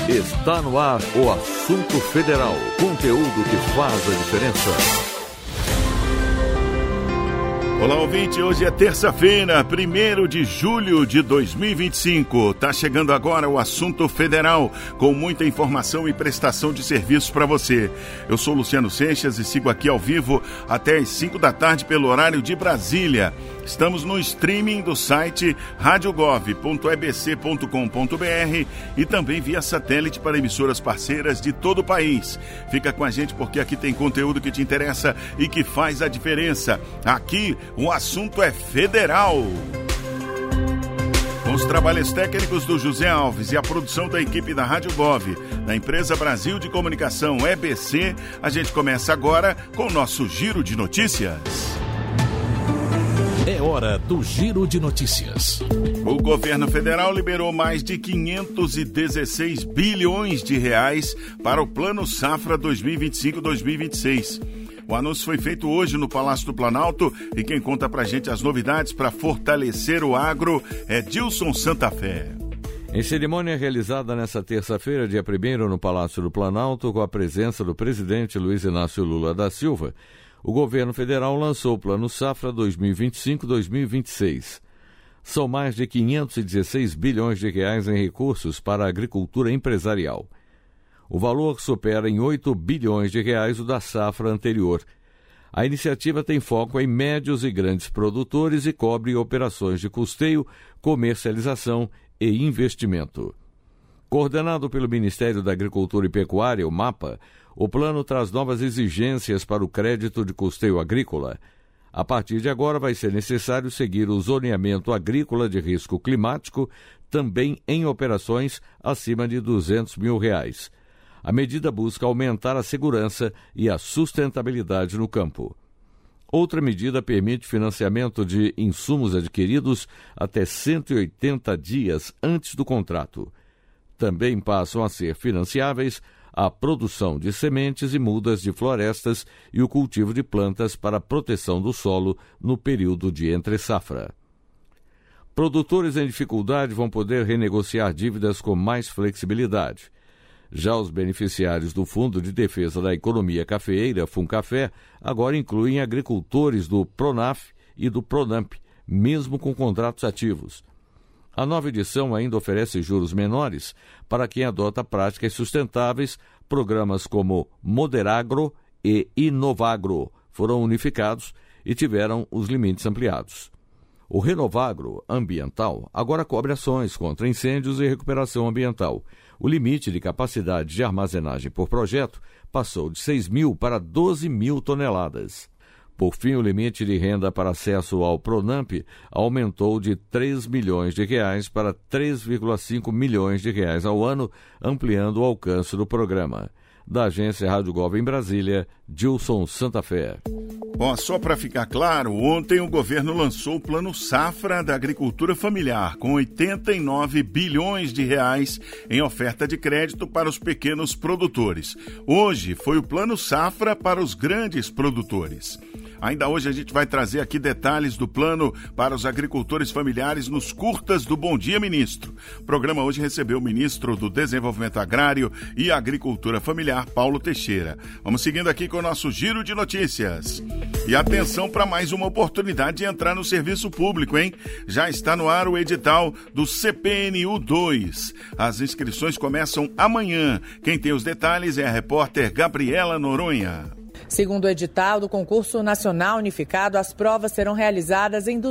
Está no ar o Assunto Federal. Conteúdo que faz a diferença. Olá, ouvinte. Hoje é terça-feira, 1º de julho de 2025. Tá chegando agora o Assunto Federal, com muita informação e prestação de serviços para você. Eu sou Luciano Seixas e sigo aqui ao vivo até às 5 da tarde pelo horário de Brasília. Estamos no streaming do site radiogov.ebc.com.br e também via satélite para emissoras parceiras de todo o país. Fica com a gente porque aqui tem conteúdo que te interessa e que faz a diferença. Aqui o assunto é federal. Com os trabalhos técnicos do José Alves e a produção da equipe da Rádio Gov, da Empresa Brasil de Comunicação EBC, a gente começa agora com o nosso Giro de Notícias. É hora do Giro de Notícias. O governo federal liberou mais de 516 bilhões de reais para o Plano Safra 2025-2026. O anúncio foi feito hoje no Palácio do Planalto e quem conta pra gente as novidades para fortalecer o agro é Dilson Santa Fé. Em cerimônia realizada nesta terça-feira, dia 1º, no Palácio do Planalto, com a presença do presidente Luiz Inácio Lula da Silva, o governo federal lançou o Plano Safra 2025-2026. São mais de 516 bilhões de reais em recursos para a agricultura empresarial. O valor supera em 8 bilhões de reais o da safra anterior. A iniciativa tem foco em médios e grandes produtores e cobre operações de custeio, comercialização e investimento. Coordenado pelo Ministério da Agricultura e Pecuária, o MAPA, o plano traz novas exigências para o crédito de custeio agrícola. A partir de agora vai ser necessário seguir o zoneamento agrícola de risco climático, também em operações acima de R$200 mil. A medida busca aumentar a segurança e a sustentabilidade no campo. Outra medida permite financiamento de insumos adquiridos até 180 dias antes do contrato. Também passam a ser financiáveis a produção de sementes e mudas de florestas e o cultivo de plantas para a proteção do solo no período de entre-safra. Produtores em dificuldade vão poder renegociar dívidas com mais flexibilidade. Já os beneficiários do Fundo de Defesa da Economia Cafeeira, FUNCAFé, agora incluem agricultores do PRONAF e do PRONAMP, mesmo com contratos ativos. A nova edição ainda oferece juros menores para quem adota práticas sustentáveis. Programas como Moderagro e Inovagro foram unificados e tiveram os limites ampliados. O Renovagro Ambiental agora cobre ações contra incêndios e recuperação ambiental. O limite de capacidade de armazenagem por projeto passou de 6.000 para 12.000 toneladas. Por fim, o limite de renda para acesso ao PRONAMP aumentou de R$3 milhões para R$3,5 milhões ao ano, ampliando o alcance do programa. Da agência Rádio Gov em Brasília, Dilson Santa Fé. Bom, só para ficar claro, ontem o governo lançou o Plano Safra da Agricultura Familiar, com 89 bilhões de reais em oferta de crédito para os pequenos produtores. Hoje foi o Plano Safra para os grandes produtores. Ainda hoje a gente vai trazer aqui detalhes do plano para os agricultores familiares nos curtas do Bom Dia Ministro. O programa hoje recebeu o ministro do Desenvolvimento Agrário e Agricultura Familiar, Paulo Teixeira. Vamos seguindo aqui com o nosso Giro de Notícias. E atenção para mais uma oportunidade de entrar no serviço público, hein? Já está no ar o edital do CPNU 2. As inscrições começam amanhã. Quem tem os detalhes é a repórter Gabriela Noronha. Segundo o edital do Concurso Nacional Unificado, as provas serão realizadas em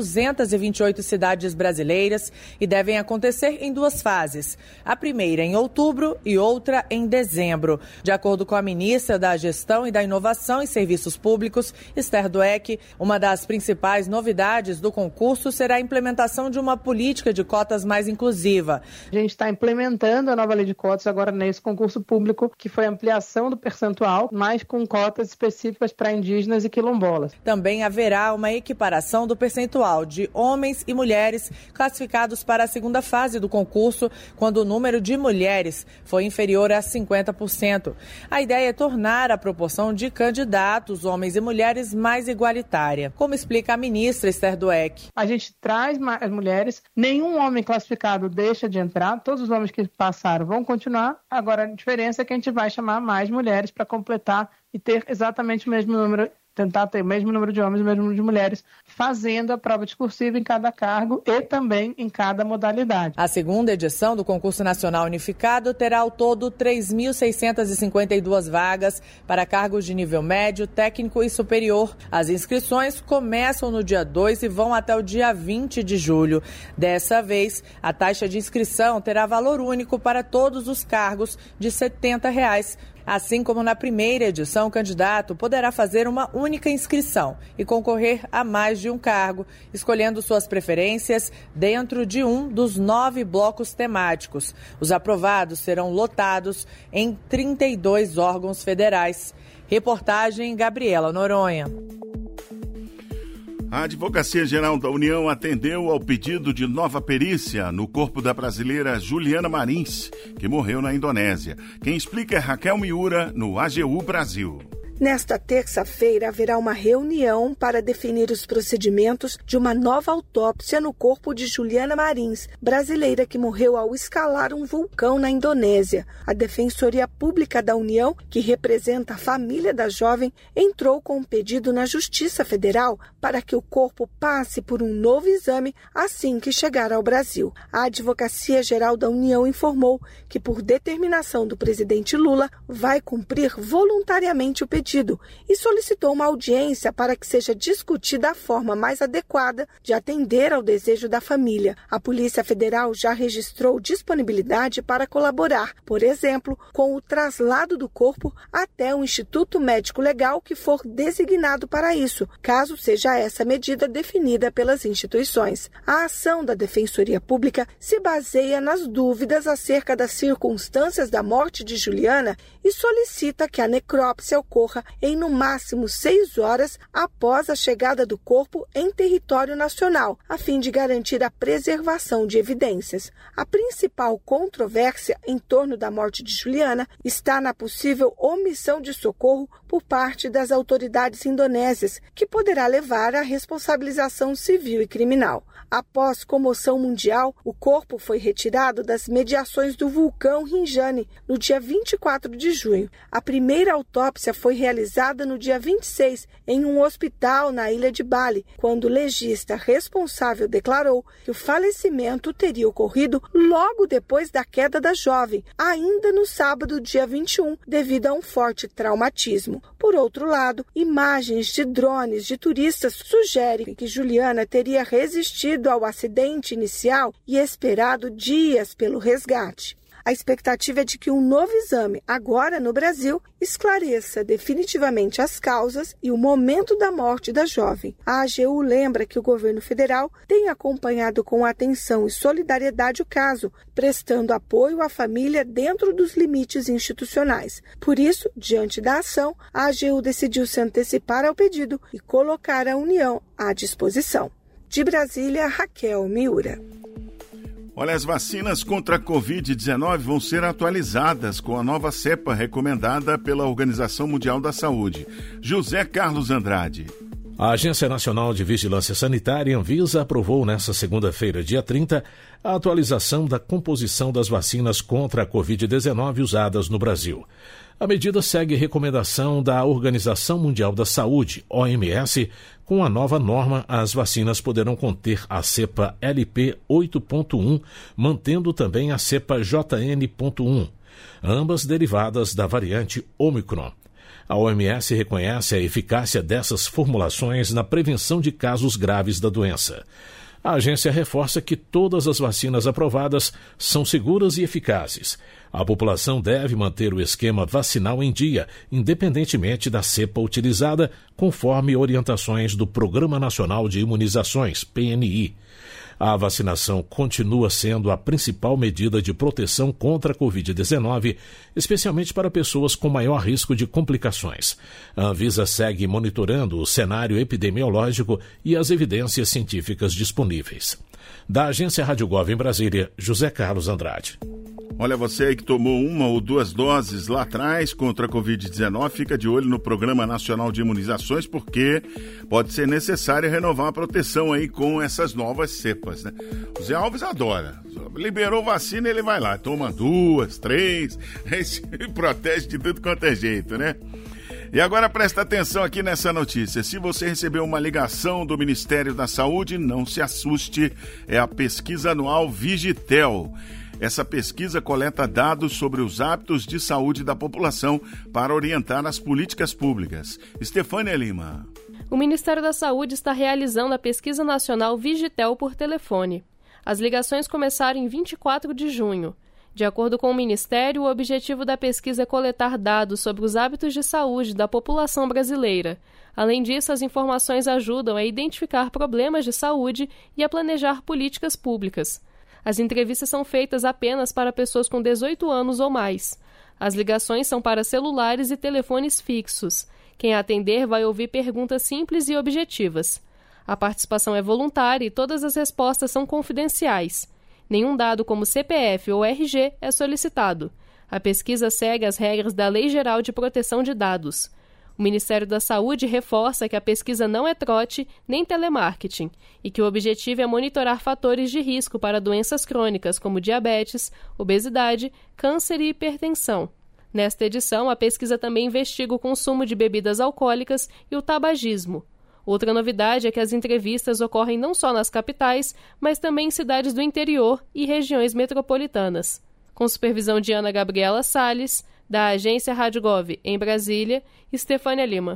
228 cidades brasileiras e devem acontecer em 2 fases. A primeira em outubro e outra em dezembro. De acordo com a ministra da Gestão e da Inovação em Serviços Públicos, Esther Dweck, uma das principais novidades do concurso será a implementação de uma política de cotas mais inclusiva. A gente está implementando a nova lei de cotas agora nesse concurso público, que foi a ampliação do percentual, mas com cotas específicas específicas para indígenas e quilombolas. Também haverá uma equiparação do percentual de homens e mulheres classificados para a segunda fase do concurso, quando o número de mulheres foi inferior a 50%. A ideia é tornar a proporção de candidatos, homens e mulheres, mais igualitária, como explica a ministra Esther Dweck. A gente traz mais mulheres, nenhum homem classificado deixa de entrar, todos os homens que passaram vão continuar, agora a diferença é que a gente vai chamar mais mulheres para completar e ter exatamente o mesmo número, tentar ter o mesmo número de homens e o mesmo número de mulheres, fazendo a prova discursiva em cada cargo e também em cada modalidade. A segunda edição do Concurso Nacional Unificado terá ao todo 3.652 vagas para cargos de nível médio, técnico e superior. As inscrições começam no dia 2 e vão até o dia 20 de julho. Dessa vez, a taxa de inscrição terá valor único para todos os cargos de R$ 70. Assim como na primeira edição, o candidato poderá fazer uma única inscrição e concorrer a mais de um cargo, escolhendo suas preferências dentro de um dos 9 blocos temáticos. Os aprovados serão lotados em 32 órgãos federais. Reportagem Gabriela Noronha. A Advocacia Geral da União atendeu ao pedido de nova perícia no corpo da brasileira Juliana Marins, que morreu na Indonésia. Quem explica é Raquel Miura, no AGU Brasil. Nesta terça-feira, haverá uma reunião para definir os procedimentos de uma nova autópsia no corpo de Juliana Marins, brasileira que morreu ao escalar um vulcão na Indonésia. A Defensoria Pública da União, que representa a família da jovem, entrou com um pedido na Justiça Federal para que o corpo passe por um novo exame assim que chegar ao Brasil. A Advocacia Geral da União informou que, por determinação do presidente Lula, vai cumprir voluntariamente o pedido e solicitou uma audiência para que seja discutida a forma mais adequada de atender ao desejo da família. A Polícia Federal já registrou disponibilidade para colaborar, por exemplo, com o traslado do corpo até o Instituto Médico Legal que for designado para isso, caso seja essa medida definida pelas instituições. A ação da Defensoria Pública se baseia nas dúvidas acerca das circunstâncias da morte de Juliana e solicita que a necrópsia ocorra em no máximo 6 horas após a chegada do corpo em território nacional, a fim de garantir a preservação de evidências. A principal controvérsia em torno da morte de Juliana está na possível omissão de socorro por parte das autoridades indonésias, que poderá levar à responsabilização civil e criminal. Após comoção mundial, o corpo foi retirado das mediações do vulcão Rinjani no dia 24 de junho. A primeira autópsia foi realizada no dia 26 em um hospital na ilha de Bali, quando o legista responsável declarou que o falecimento teria ocorrido logo depois da queda da jovem, ainda no sábado, dia 21, devido a um forte traumatismo. Por outro lado, imagens de drones de turistas sugerem que Juliana teria resistido ao acidente inicial e esperado dias pelo resgate. A expectativa é de que um novo exame, agora no Brasil, esclareça definitivamente as causas e o momento da morte da jovem. A AGU lembra que o governo federal tem acompanhado com atenção e solidariedade o caso, prestando apoio à família dentro dos limites institucionais. Por isso, diante da ação, a AGU decidiu se antecipar ao pedido e colocar a União à disposição. De Brasília, Raquel Miura. Olha, as vacinas contra a Covid-19 vão ser atualizadas com a nova cepa recomendada pela Organização Mundial da Saúde. José Carlos Andrade. A Agência Nacional de Vigilância Sanitária, Anvisa, aprovou nesta segunda-feira, dia 30, a atualização da composição das vacinas contra a Covid-19 usadas no Brasil. A medida segue recomendação da Organização Mundial da Saúde, OMS. Com a nova norma, as vacinas poderão conter a cepa LP8.1, mantendo também a cepa JN.1, ambas derivadas da variante Ômicron. A OMS reconhece a eficácia dessas formulações na prevenção de casos graves da doença. A agência reforça que todas as vacinas aprovadas são seguras e eficazes. A população deve manter o esquema vacinal em dia, independentemente da cepa utilizada, conforme orientações do Programa Nacional de Imunizações, PNI. A vacinação continua sendo a principal medida de proteção contra a Covid-19, especialmente para pessoas com maior risco de complicações. A Anvisa segue monitorando o cenário epidemiológico e as evidências científicas disponíveis. Da Agência Rádio Gov em Brasília, José Carlos Andrade. Olha, você aí que tomou 1 ou 2 doses lá atrás contra a Covid-19, fica de olho no Programa Nacional de Imunizações, porque pode ser necessário renovar a proteção aí com essas novas cepas, né? O Zé Alves adora. Liberou vacina, ele vai lá, toma 2, 3, se protege de tudo quanto é jeito, né? E agora presta atenção aqui nessa notícia. Se você recebeu uma ligação do Ministério da Saúde, não se assuste, é a pesquisa anual Vigitel. Essa pesquisa coleta dados sobre os hábitos de saúde da população para orientar as políticas públicas. Estefânia Lima. O Ministério da Saúde está realizando a pesquisa nacional Vigitel por telefone. As ligações começaram em 24 de junho. De acordo com o Ministério, o objetivo da pesquisa é coletar dados sobre os hábitos de saúde da população brasileira. Além disso, as informações ajudam a identificar problemas de saúde e a planejar políticas públicas. As entrevistas são feitas apenas para pessoas com 18 anos ou mais. As ligações são para celulares e telefones fixos. Quem atender vai ouvir perguntas simples e objetivas. A participação é voluntária e todas as respostas são confidenciais. Nenhum dado como CPF ou RG é solicitado. A pesquisa segue as regras da Lei Geral de Proteção de Dados. O Ministério da Saúde reforça que a pesquisa não é trote nem telemarketing e que o objetivo é monitorar fatores de risco para doenças crônicas como diabetes, obesidade, câncer e hipertensão. Nesta edição, a pesquisa também investiga o consumo de bebidas alcoólicas e o tabagismo. Outra novidade é que as entrevistas ocorrem não só nas capitais, mas também em cidades do interior e regiões metropolitanas. Com supervisão de Ana Gabriela Salles, da Agência Rádio Gov em Brasília, Estefânia Lima.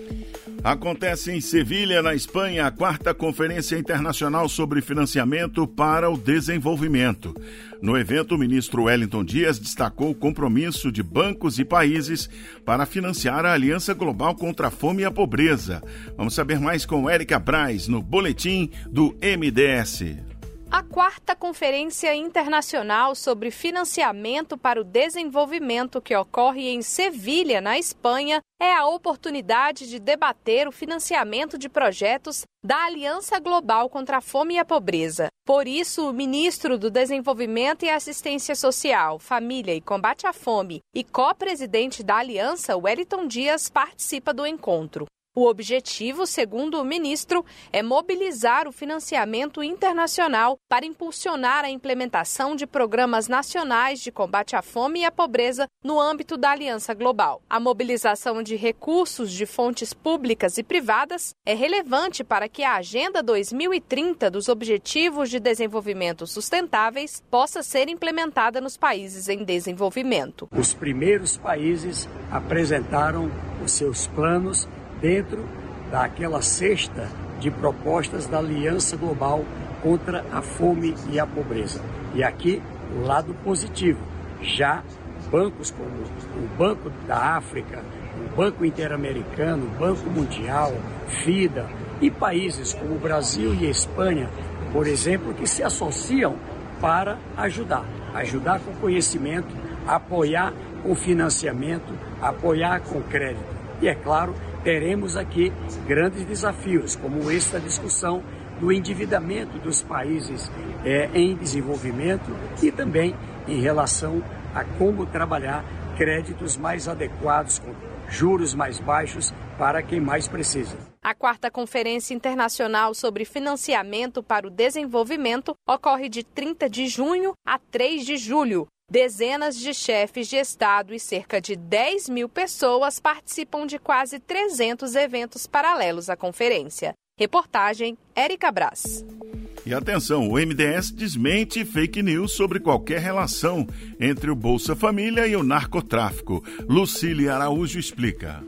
Acontece em Sevilha, na Espanha, a 4ª Conferência Internacional sobre Financiamento para o Desenvolvimento. No evento, o ministro Wellington Dias destacou o compromisso de bancos e países para financiar a Aliança Global contra a Fome e a Pobreza. Vamos saber mais com Érica Braz, no Boletim do MDS. A 4ª Conferência Internacional sobre Financiamento para o Desenvolvimento, que ocorre em Sevilha, na Espanha, é a oportunidade de debater o financiamento de projetos da Aliança Global contra a Fome e a Pobreza. Por isso, o ministro do Desenvolvimento e Assistência Social, Família e Combate à Fome e co-presidente da Aliança, Wellington Dias, participa do encontro. O objetivo, segundo o ministro, é mobilizar o financiamento internacional para impulsionar a implementação de programas nacionais de combate à fome e à pobreza no âmbito da Aliança Global. A mobilização de recursos de fontes públicas e privadas é relevante para que a Agenda 2030 dos Objetivos de Desenvolvimento Sustentáveis possa ser implementada nos países em desenvolvimento. Os primeiros países apresentaram os seus planos dentro daquela cesta de propostas da Aliança Global contra a Fome e a Pobreza. E aqui, o lado positivo, já bancos como o Banco da África, o Banco Interamericano, o Banco Mundial, FIDA e países como o Brasil e a Espanha, por exemplo, que se associam para ajudar com conhecimento, apoiar com financiamento, apoiar com crédito. E é claro, teremos aqui grandes desafios, como esta discussão do endividamento dos países em desenvolvimento e também em relação a como trabalhar créditos mais adequados, com juros mais baixos para quem mais precisa. A 4ª Conferência Internacional sobre Financiamento para o Desenvolvimento ocorre de 30 de junho a 3 de julho. Dezenas de chefes de Estado e cerca de 10 mil pessoas participam de quase 300 eventos paralelos à conferência. Reportagem, Érica Braz. E atenção, o MDS desmente fake news sobre qualquer relação entre o Bolsa Família e o narcotráfico. Lucília Araújo explica.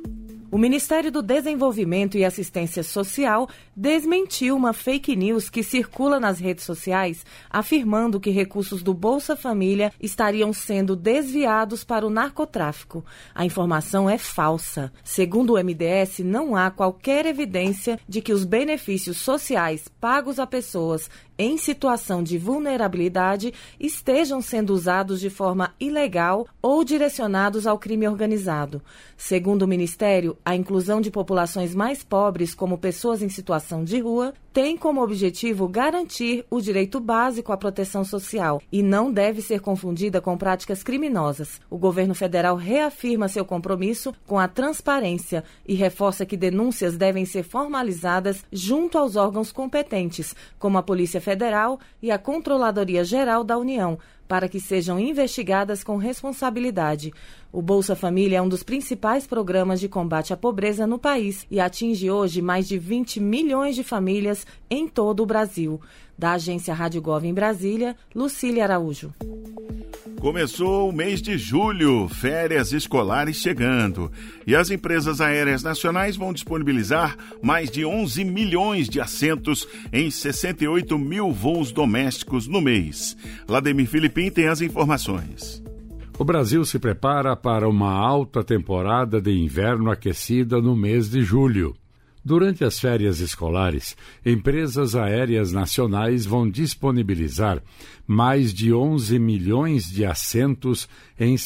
O Ministério do Desenvolvimento e Assistência Social desmentiu uma fake news que circula nas redes sociais, afirmando que recursos do Bolsa Família estariam sendo desviados para o narcotráfico. A informação é falsa. Segundo o MDS, não há qualquer evidência de que os benefícios sociais pagos a pessoas em situação de vulnerabilidade estejam sendo usados de forma ilegal ou direcionados ao crime organizado. Segundo o Ministério, a inclusão de populações mais pobres, como pessoas em situação de rua, tem como objetivo garantir o direito básico à proteção social e não deve ser confundida com práticas criminosas. O governo federal reafirma seu compromisso com a transparência e reforça que denúncias devem ser formalizadas junto aos órgãos competentes, como a Polícia Federal e a Controladoria Geral da União, para que sejam investigadas com responsabilidade. O Bolsa Família é um dos principais programas de combate à pobreza no país e atinge hoje mais de 20 milhões de famílias em todo o Brasil. Da agência Rádio Gov em Brasília, Lucília Araújo. Começou o mês de julho, férias escolares chegando. E as empresas aéreas nacionais vão disponibilizar mais de 11 milhões de assentos em 68 mil voos domésticos no mês. Vladimir Filipim tem as informações. O Brasil se prepara para uma alta temporada de inverno aquecida no mês de julho. Durante as férias escolares, empresas aéreas nacionais vão disponibilizar mais de 11 milhões de assentos em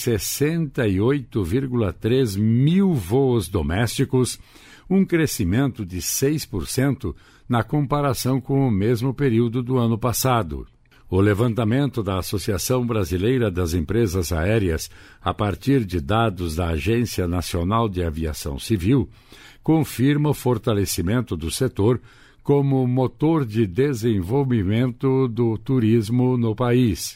68,3 mil voos domésticos, um crescimento de 6% na comparação com o mesmo período do ano passado. O levantamento da Associação Brasileira das Empresas Aéreas, a partir de dados da Agência Nacional de Aviação Civil, confirma o fortalecimento do setor como motor de desenvolvimento do turismo no país.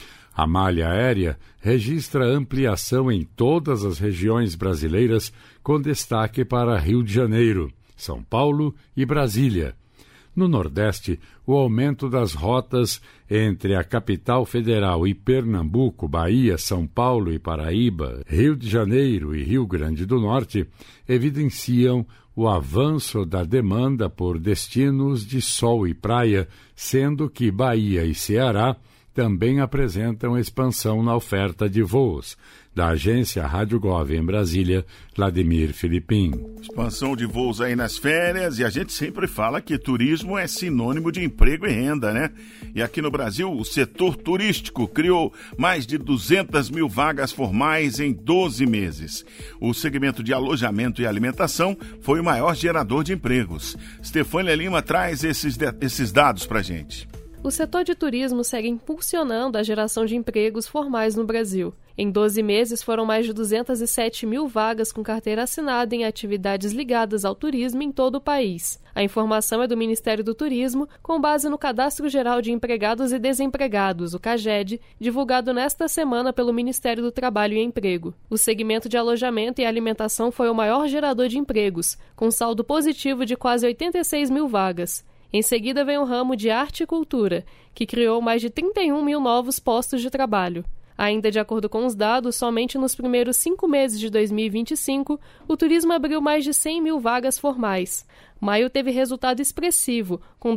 A malha aérea registra ampliação em todas as regiões brasileiras, com destaque para Rio de Janeiro, São Paulo e Brasília. No Nordeste, o aumento das rotas entre a capital federal e Pernambuco, Bahia, São Paulo e Paraíba, Rio de Janeiro e Rio Grande do Norte evidenciam o avanço da demanda por destinos de sol e praia, sendo que Bahia e Ceará também apresentam expansão na oferta de voos. Da agência Rádio Gov em Brasília, Vladimir Filipim. Expansão de voos aí nas férias, e a gente sempre fala que turismo é sinônimo de emprego e renda, né? E aqui no Brasil, o setor turístico criou mais de 200 mil vagas formais em 12 meses. O segmento de alojamento e alimentação foi o maior gerador de empregos. Stefânia Lima traz esses dados pra gente. O setor de turismo segue impulsionando a geração de empregos formais no Brasil. Em 12 meses, foram mais de 207 mil vagas com carteira assinada em atividades ligadas ao turismo em todo o país. A informação é do Ministério do Turismo, com base no Cadastro Geral de Empregados e Desempregados, o CAGED, divulgado nesta semana pelo Ministério do Trabalho e Emprego. O segmento de alojamento e alimentação foi o maior gerador de empregos, com saldo positivo de quase 86 mil vagas. Em seguida vem o ramo de arte e cultura, que criou mais de 31 mil novos postos de trabalho. Ainda de acordo com os dados, somente nos primeiros 5 meses de 2025, o turismo abriu mais de 100 mil vagas formais. Maio teve resultado expressivo, com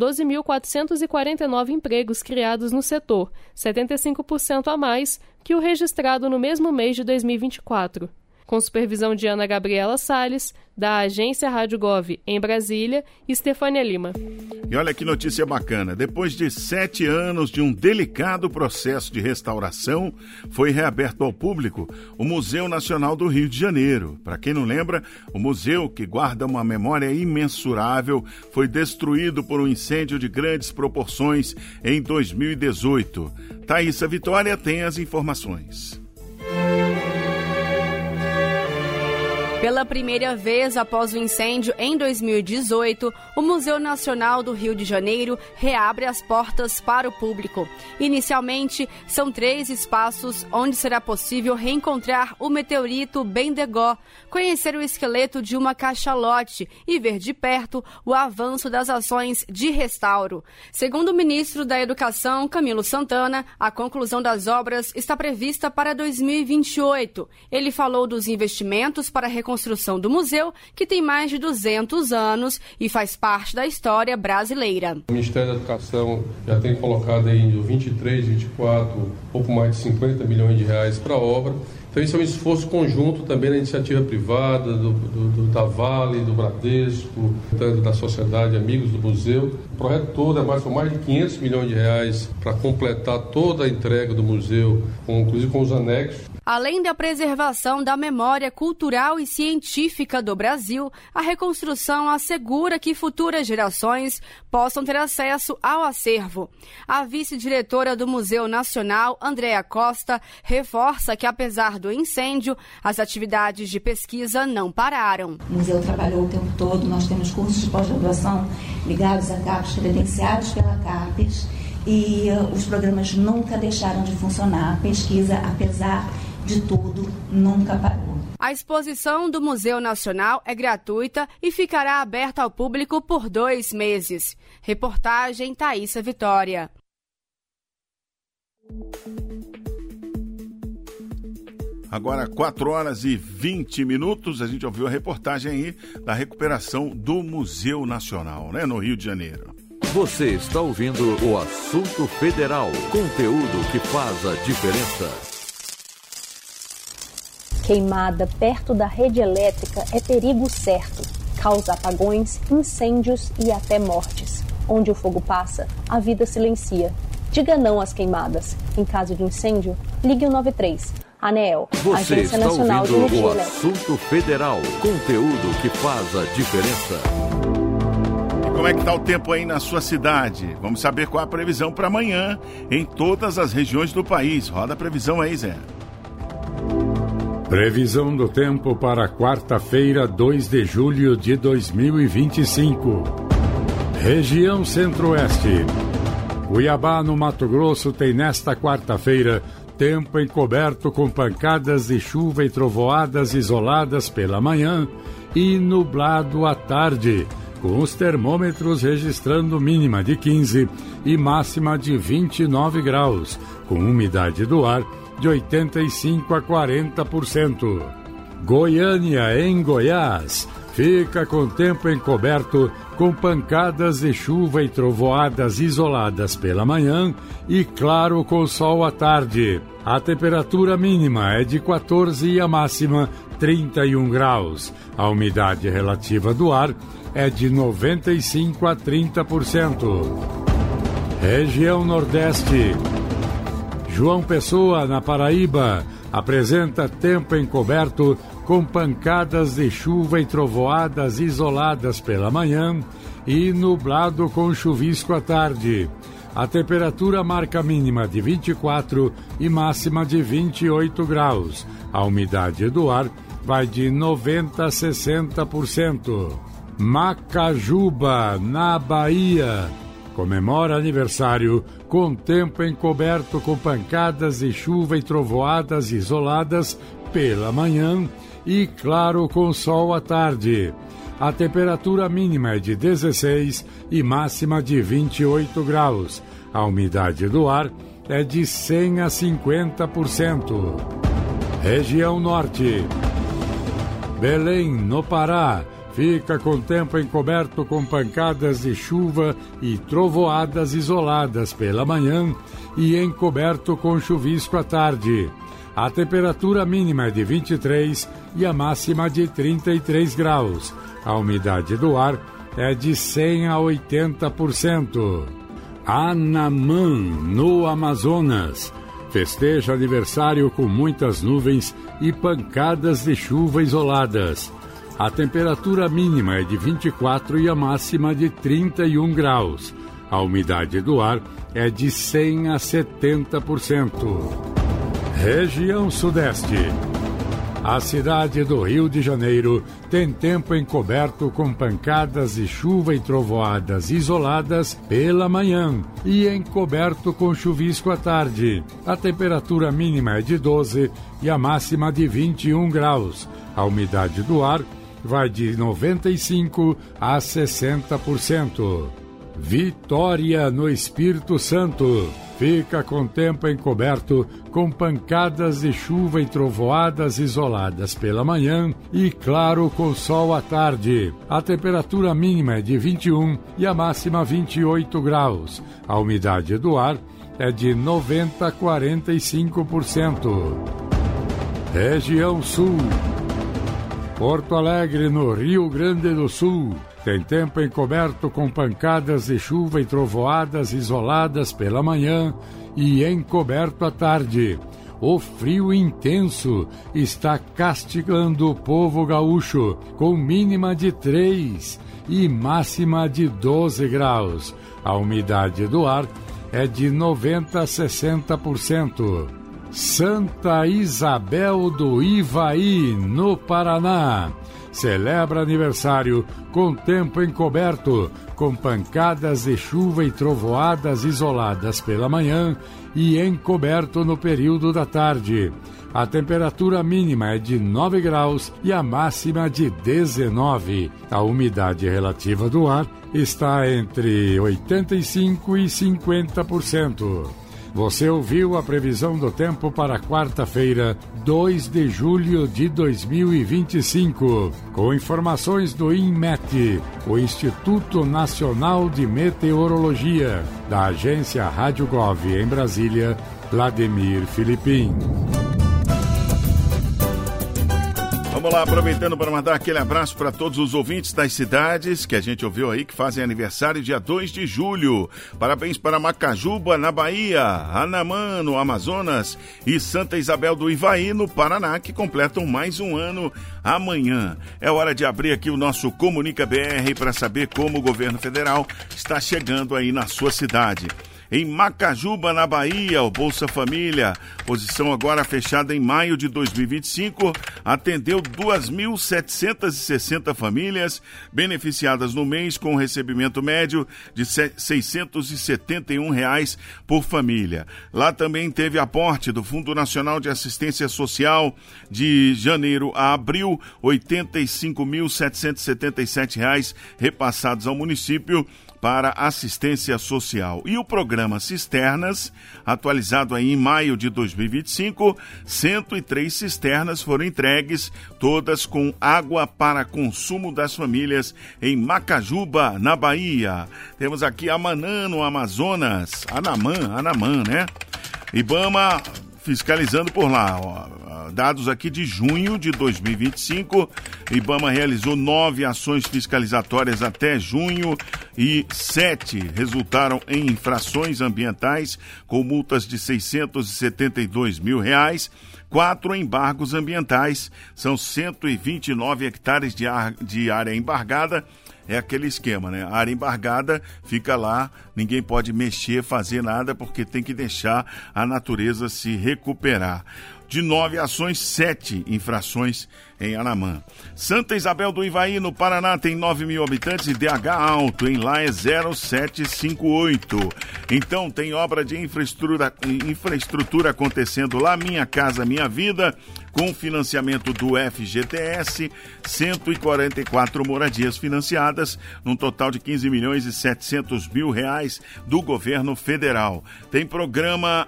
12.449 empregos criados no setor, 75% a mais que o registrado no mesmo mês de 2024. Com supervisão de Ana Gabriela Salles, da agência Rádio Gov em Brasília, e Stefânia Lima. E olha que notícia bacana, depois de 7 anos de um delicado processo de restauração, foi reaberto ao público o Museu Nacional do Rio de Janeiro. Para quem não lembra, o museu, que guarda uma memória imensurável, foi destruído por um incêndio de grandes proporções em 2018. Thaísa Vitória tem as informações. Pela primeira vez após o incêndio em 2018, o Museu Nacional do Rio de Janeiro reabre as portas para o público. Inicialmente, são 3 espaços onde será possível reencontrar o meteorito Bendegó, conhecer o esqueleto de uma cachalote e ver de perto o avanço das ações de restauro. Segundo o ministro da Educação, Camilo Santana, a conclusão das obras está prevista para 2028. Ele falou dos investimentos para a reconstrução construção do museu, que tem mais de 200 anos e faz parte da história brasileira. O Ministério da Educação já tem colocado aí em 23, 24, pouco mais de 50 milhões de reais para a obra. Então, isso é um esforço conjunto também da iniciativa privada, da Vale, do Bradesco, tanto da sociedade Amigos do Museu. O projeto todo são mais de 500 milhões de reais para completar toda a entrega do museu, inclusive com os anexos. Além da preservação da memória cultural e científica do Brasil, a reconstrução assegura que futuras gerações possam ter acesso ao acervo. A vice-diretora do Museu Nacional, Andréa Costa, reforça que, apesar do incêndio, as atividades de pesquisa não pararam. O museu trabalhou o tempo todo, nós temos cursos de pós-graduação ligados a CAPES, credenciados pela CAPES, e os programas nunca deixaram de funcionar. A pesquisa, apesar de tudo, nunca parou. A exposição do Museu Nacional é gratuita e ficará aberta ao público por 2 meses. Reportagem Thaísa Vitória. Agora, 4h20, a gente ouviu a reportagem aí da recuperação do Museu Nacional, né, no Rio de Janeiro. Você está ouvindo o Assunto Federal, conteúdo que faz a diferença. Queimada perto da rede elétrica é perigo certo. Causa apagões, incêndios e até mortes. Onde o fogo passa, a vida silencia. Diga não às queimadas. Em caso de incêndio, ligue o 93. ANEEL, Você Agência está Nacional de ouvindo Energia o Elétrica. Assunto Federal, conteúdo que faz a diferença. Como é que está o tempo aí na sua cidade? Vamos saber qual a previsão para amanhã em todas as regiões do país. Roda a previsão aí, Zé. Previsão do tempo para quarta-feira, 2 de julho de 2025. Região Centro-Oeste. Cuiabá, no Mato Grosso, tem nesta quarta-feira tempo encoberto com pancadas de chuva e trovoadas isoladas pela manhã e nublado à tarde, com os termômetros registrando mínima de 15 e máxima de 29 graus, com umidade do ar de 85% a 40%. Goiânia, em Goiás, fica com tempo encoberto com pancadas de chuva e trovoadas isoladas pela manhã e claro com sol à tarde. A temperatura mínima é de 14 e a máxima 31 graus. A umidade relativa do ar é de 95% a 30%. Região Nordeste. João Pessoa, na Paraíba, apresenta tempo encoberto com pancadas de chuva e trovoadas isoladas pela manhã e nublado com chuvisco à tarde. A temperatura marca mínima de 24 e máxima de 28 graus. A umidade do ar vai de 90% a 60%. Macajuba, na Bahia, comemora aniversário com tempo encoberto com pancadas de chuva e trovoadas isoladas pela manhã e claro com sol à tarde. A temperatura mínima é de 16 e máxima de 28 graus. A umidade do ar é de 100% a 50%. Região Norte. Belém, no Pará, fica com tempo encoberto com pancadas de chuva e trovoadas isoladas pela manhã e encoberto com chuvisco à tarde. A temperatura mínima é de 23 e a máxima de 33 graus. A umidade do ar é de 100% a 80%. Anamã, no Amazonas, festeja aniversário com muitas nuvens e pancadas de chuva isoladas. A temperatura mínima é de 24 e a máxima de 31 graus. A umidade do ar é de 100% a 70%. Região Sudeste. A cidade do Rio de Janeiro tem tempo encoberto com pancadas de chuva e trovoadas isoladas pela manhã e encoberto com chuvisco à tarde. A temperatura mínima é de 12 e a máxima de 21 graus. A umidade do ar vai de 95% a 60%. Vitória, no Espírito Santo. fica com tempo encoberto, com pancadas de chuva e trovoadas isoladas pela manhã e claro com sol à tarde. A temperatura mínima é de 21 e a máxima 28 graus. A umidade do ar é de 90 a 45%. Região Sul. Porto Alegre, no Rio Grande do Sul. Tem tempo encoberto com pancadas de chuva e trovoadas isoladas pela manhã e encoberto à tarde. O frio intenso está castigando o povo gaúcho, com mínima de 3 e máxima de 12 graus. A umidade do ar é de 90 a 60%. Santa Isabel do Ivaí, no Paraná. Celebra aniversário com tempo encoberto, com pancadas de chuva e trovoadas isoladas pela manhã e encoberto no período da tarde. A temperatura mínima é de 9 graus e a máxima de 19. A umidade relativa do ar está entre 85% e 50%. Você ouviu a previsão do tempo para quarta-feira, 2 de julho de 2025, com informações do INMET, o Instituto Nacional de Meteorologia, da agência Rádio Gov em Brasília, Vladimir Filipim. Vamos lá, aproveitando para mandar aquele abraço para todos os ouvintes das cidades que a gente ouviu aí, que fazem aniversário dia 2 de julho. Parabéns para Macajuba, na Bahia, Anamã, no Amazonas e Santa Isabel do Ivaí, no Paraná, que completam mais um ano amanhã. É hora de abrir aqui o nosso Comunica BR para saber como o governo federal está chegando aí na sua cidade. Em Macajuba, na Bahia, o Bolsa Família, posição agora fechada em maio de 2025, atendeu 2.760 famílias beneficiadas no mês com recebimento médio de R$ 671 por família. Lá também teve aporte do Fundo Nacional de Assistência Social de janeiro a abril, R$ 85.777 repassados ao município para assistência social. E o programa Cisternas, atualizado aí em maio de 2025, 103 cisternas foram entregues, todas com água para consumo das famílias em Macajuba, na Bahia. Temos aqui Amanã, no Amazonas, Anamã, né? IBAMA fiscalizando por lá, ó. Dados aqui de junho de 2025, IBAMA realizou 9 ações fiscalizatórias até junho e 7 resultaram em infrações ambientais com multas de R$ 672 mil, 4 embargos ambientais, são 129 hectares de área embargada. É aquele esquema, né? A área embargada fica lá, ninguém pode mexer, fazer nada, porque tem que deixar a natureza se recuperar. De 9 ações, 7 infrações em Anamã. Santa Isabel do Ivaí, no Paraná, tem 9 mil habitantes e DH alto, em lá é 0,758. Então, tem obra de infraestrutura acontecendo lá, Minha Casa Minha Vida, com financiamento do FGTS, 144 moradias financiadas, num total de 15 milhões e 700 mil reais do governo federal. Tem programa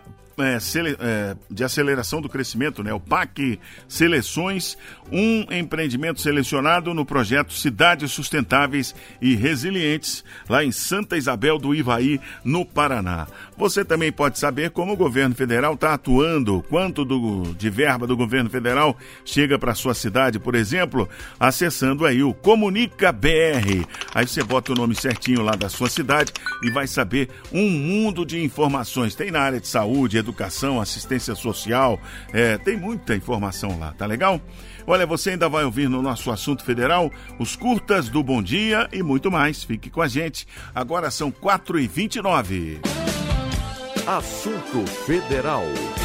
de aceleração do crescimento, né? O PAC Seleções, um empreendimento selecionado no projeto Cidades Sustentáveis e Resilientes, lá em Santa Isabel do Ivaí, no Paraná. Você também pode saber como o governo federal está atuando, quanto de verba do governo federal chega para sua cidade, por exemplo, acessando aí o Comunica BR. Aí você bota o nome certinho lá da sua cidade e vai saber um mundo de informações. Tem na área de saúde, educação, assistência social, tem muita informação lá, tá legal? Olha, você ainda vai ouvir no nosso assunto federal os curtas do Bom Dia e muito mais. Fique com a gente. Agora são 4h29. Assunto Federal.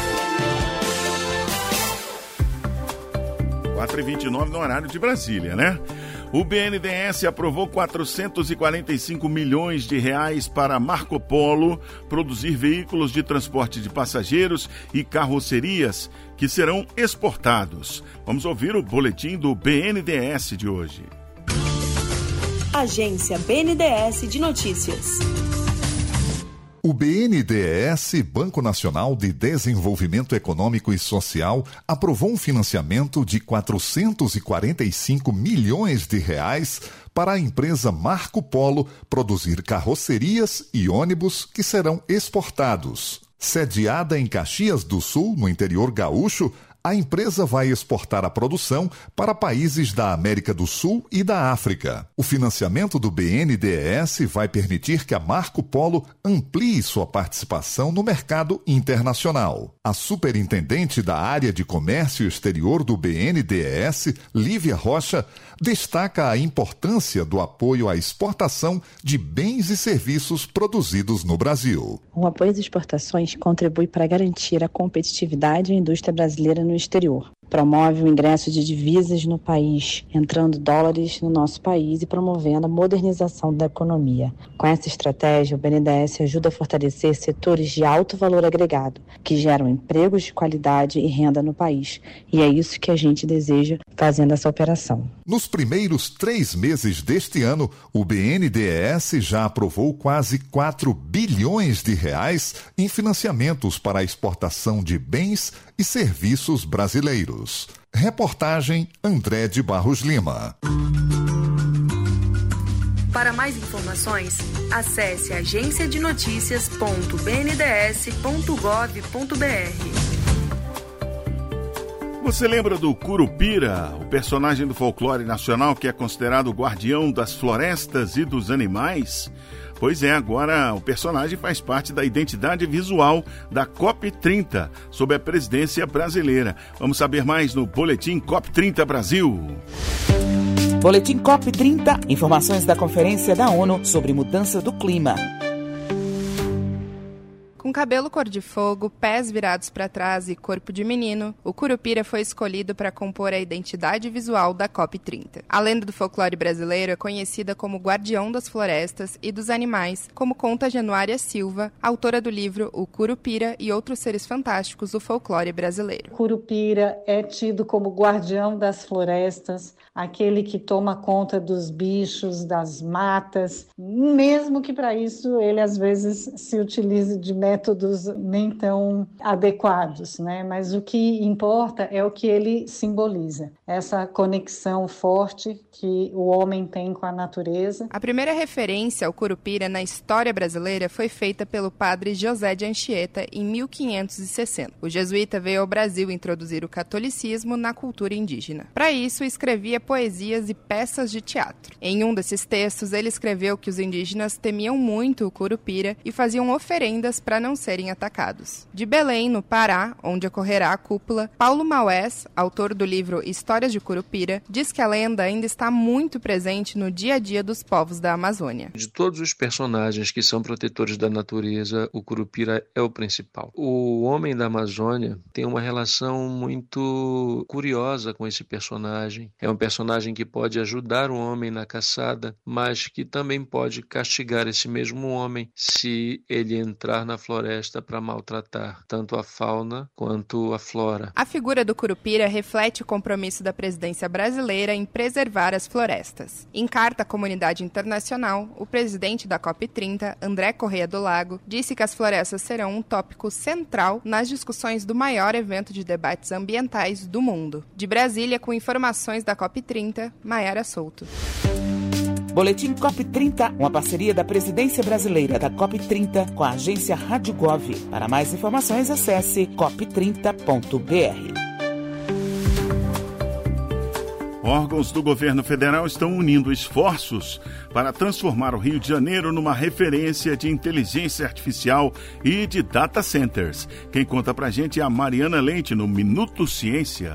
4h29 no horário de Brasília, né? O BNDES aprovou 445 milhões de reais para Marco Polo produzir veículos de transporte de passageiros e carrocerias que serão exportados. Vamos ouvir o boletim do BNDES de hoje. Agência BNDES de Notícias. O BNDES, Banco Nacional de Desenvolvimento Econômico e Social, aprovou um financiamento de 445 milhões de reais para a empresa Marco Polo produzir carrocerias e ônibus que serão exportados. Sediada em Caxias do Sul, no interior gaúcho, a empresa vai exportar a produção para países da América do Sul e da África. O financiamento do BNDES vai permitir que a Marco Polo amplie sua participação no mercado internacional. A superintendente da área de comércio exterior do BNDES, Lívia Rocha, destaca a importância do apoio à exportação de bens e serviços produzidos no Brasil. O apoio às exportações contribui para garantir a competitividade da indústria brasileira no exterior. Promove o ingresso de divisas no país, entrando dólares no nosso país e promovendo a modernização da economia. Com essa estratégia, o BNDES ajuda a fortalecer setores de alto valor agregado, que geram empregos de qualidade e renda no país. E é isso que a gente deseja fazendo essa operação. Nos primeiros 3 meses deste ano, o BNDES já aprovou quase 4 bilhões de reais em financiamentos para a exportação de bens e serviços brasileiros. Reportagem André de Barros Lima. Para mais informações, acesse agenciadenoticias.bnds.gov.br. Você lembra do Curupira, o personagem do folclore nacional que é considerado o guardião das florestas e dos animais? Pois é, agora o personagem faz parte da identidade visual da COP30, sob a presidência brasileira. Vamos saber mais no Boletim COP30 Brasil. Boletim COP30, informações da Conferência da ONU sobre mudança do clima. Com cabelo cor de fogo, pés virados para trás e corpo de menino, o Curupira foi escolhido para compor a identidade visual da COP30. A lenda do folclore brasileiro é conhecida como guardião das florestas e dos animais, como conta Januária Silva, autora do livro O Curupira e Outros Seres Fantásticos do Folclore Brasileiro. O Curupira é tido como guardião das florestas, aquele que toma conta dos bichos, das matas, mesmo que para isso ele às vezes se utilize de métodos nem tão adequados, né? Mas o que importa é o que ele simboliza, essa conexão forte que o homem tem com a natureza. A primeira referência ao Curupira na história brasileira foi feita pelo padre José de Anchieta em 1560. O jesuíta veio ao Brasil introduzir o catolicismo na cultura indígena. Para isso, escrevia poesias e peças de teatro. Em um desses textos, ele escreveu que os indígenas temiam muito o Curupira e faziam oferendas para não serem atacados. De Belém, no Pará, onde ocorrerá a cúpula, Paulo Maués, autor do livro Histórias de Curupira, diz que a lenda ainda está muito presente no dia a dia dos povos da Amazônia. De todos os personagens que são protetores da natureza, o Curupira é o principal. O homem da Amazônia tem uma relação muito curiosa com esse personagem. É um personagem que pode ajudar o homem na caçada, mas que também pode castigar esse mesmo homem se ele entrar na floresta para maltratar tanto a fauna quanto a flora. A figura do Curupira reflete o compromisso da presidência brasileira em preservar as florestas. Em carta à comunidade internacional, o presidente da COP30, André Corrêa do Lago, disse que as florestas serão um tópico central nas discussões do maior evento de debates ambientais do mundo. De Brasília, com informações da COP30, Maiara Souto. Boletim COP30, uma parceria da presidência brasileira da COP30 com a agência Rádio Gov. Para mais informações, acesse cop30.br. Órgãos do governo federal estão unindo esforços para transformar o Rio de Janeiro numa referência de inteligência artificial e de data centers. Quem conta pra gente é a Mariana Leite no Minuto Ciência.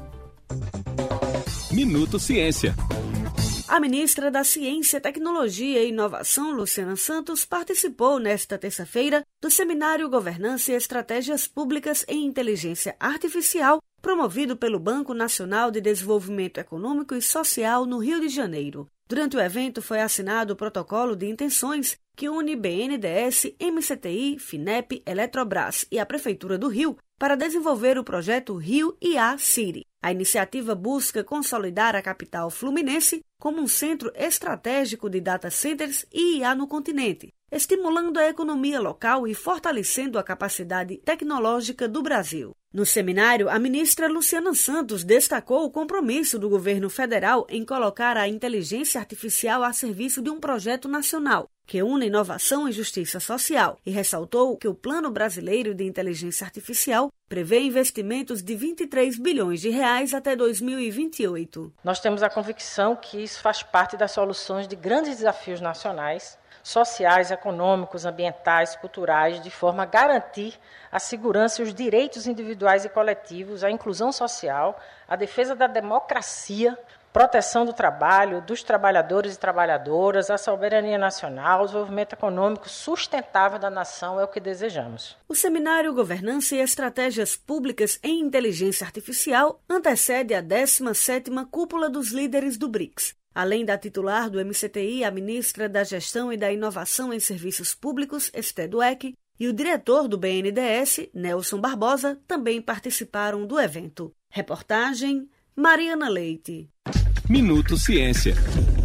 Minuto Ciência. A ministra da Ciência, Tecnologia e Inovação, Luciana Santos, participou nesta terça-feira do seminário Governança e Estratégias Públicas em Inteligência Artificial, promovido pelo Banco Nacional de Desenvolvimento Econômico e Social no Rio de Janeiro. Durante o evento foi assinado o protocolo de intenções que une BNDES, MCTI, FINEP, Eletrobras e a Prefeitura do Rio para desenvolver o projeto Rio IA City. A iniciativa busca consolidar a capital fluminense como um centro estratégico de data centers e IA no continente, estimulando a economia local e fortalecendo a capacidade tecnológica do Brasil. No seminário, a ministra Luciana Santos destacou o compromisso do governo federal em colocar a inteligência artificial a serviço de um projeto nacional que une inovação e justiça social e ressaltou que o Plano Brasileiro de Inteligência Artificial prevê investimentos de 23 bilhões de reais até 2028. Nós temos a convicção que isso faz parte das soluções de grandes desafios nacionais, sociais, econômicos, ambientais, culturais, de forma a garantir a segurança e os direitos individuais e coletivos, a inclusão social, a defesa da democracia, proteção do trabalho, dos trabalhadores e trabalhadoras, a soberania nacional, o desenvolvimento econômico sustentável da nação é o que desejamos. O seminário Governança e Estratégias Públicas em Inteligência Artificial antecede a 17ª Cúpula dos Líderes do BRICS. Além da titular do MCTI, a ministra da Gestão e da Inovação em Serviços Públicos, Esté Dweck, e o diretor do BNDES, Nelson Barbosa, também participaram do evento. Reportagem Mariana Leite. Minuto Ciência.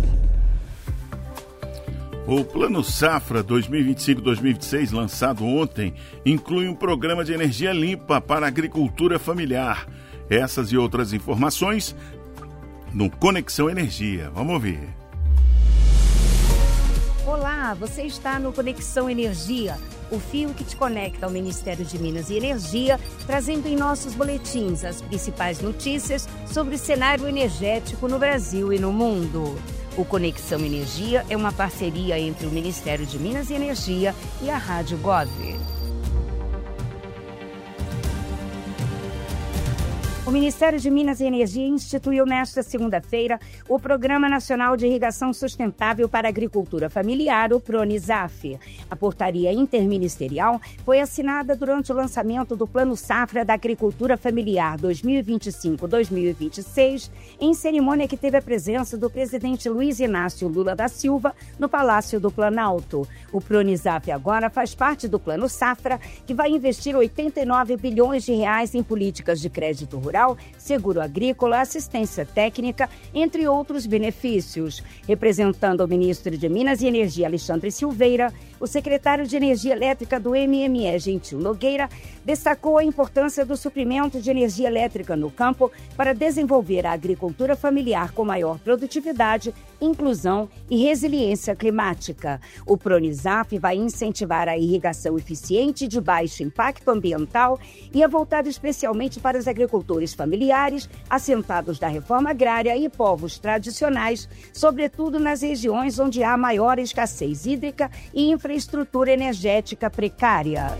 O Plano Safra 2025-2026, lançado ontem, inclui um programa de energia limpa para a agricultura familiar. Essas e outras informações no Conexão Energia. Vamos ouvir. Olá, você está no Conexão Energia, o fio que te conecta ao Ministério de Minas e Energia, trazendo em nossos boletins as principais notícias sobre o cenário energético no Brasil e no mundo. O Conexão Energia é uma parceria entre o Ministério de Minas e Energia e a Rádio Gov. O Ministério de Minas e Energia instituiu nesta segunda-feira o Programa Nacional de Irrigação Sustentável para a Agricultura Familiar, o PRONISAF. A portaria interministerial foi assinada durante o lançamento do Plano Safra da Agricultura Familiar 2025-2026, em cerimônia que teve a presença do presidente Luiz Inácio Lula da Silva no Palácio do Planalto. O PRONISAF agora faz parte do Plano Safra, que vai investir 89 bilhões de reais em políticas de crédito rural, seguro agrícola, assistência técnica, entre outros benefícios. Representando o ministro de Minas e Energia, Alexandre Silveira, o secretário de Energia Elétrica do MME, Gentil Nogueira, destacou a importância do suprimento de energia elétrica no campo para desenvolver a agricultura familiar com maior produtividade, inclusão e resiliência climática. O PRONISAF vai incentivar a irrigação eficiente de baixo impacto ambiental e é voltado especialmente para os agricultores familiares, assentados da reforma agrária e povos tradicionais, sobretudo nas regiões onde há maior escassez hídrica e infraestrutura energética precária.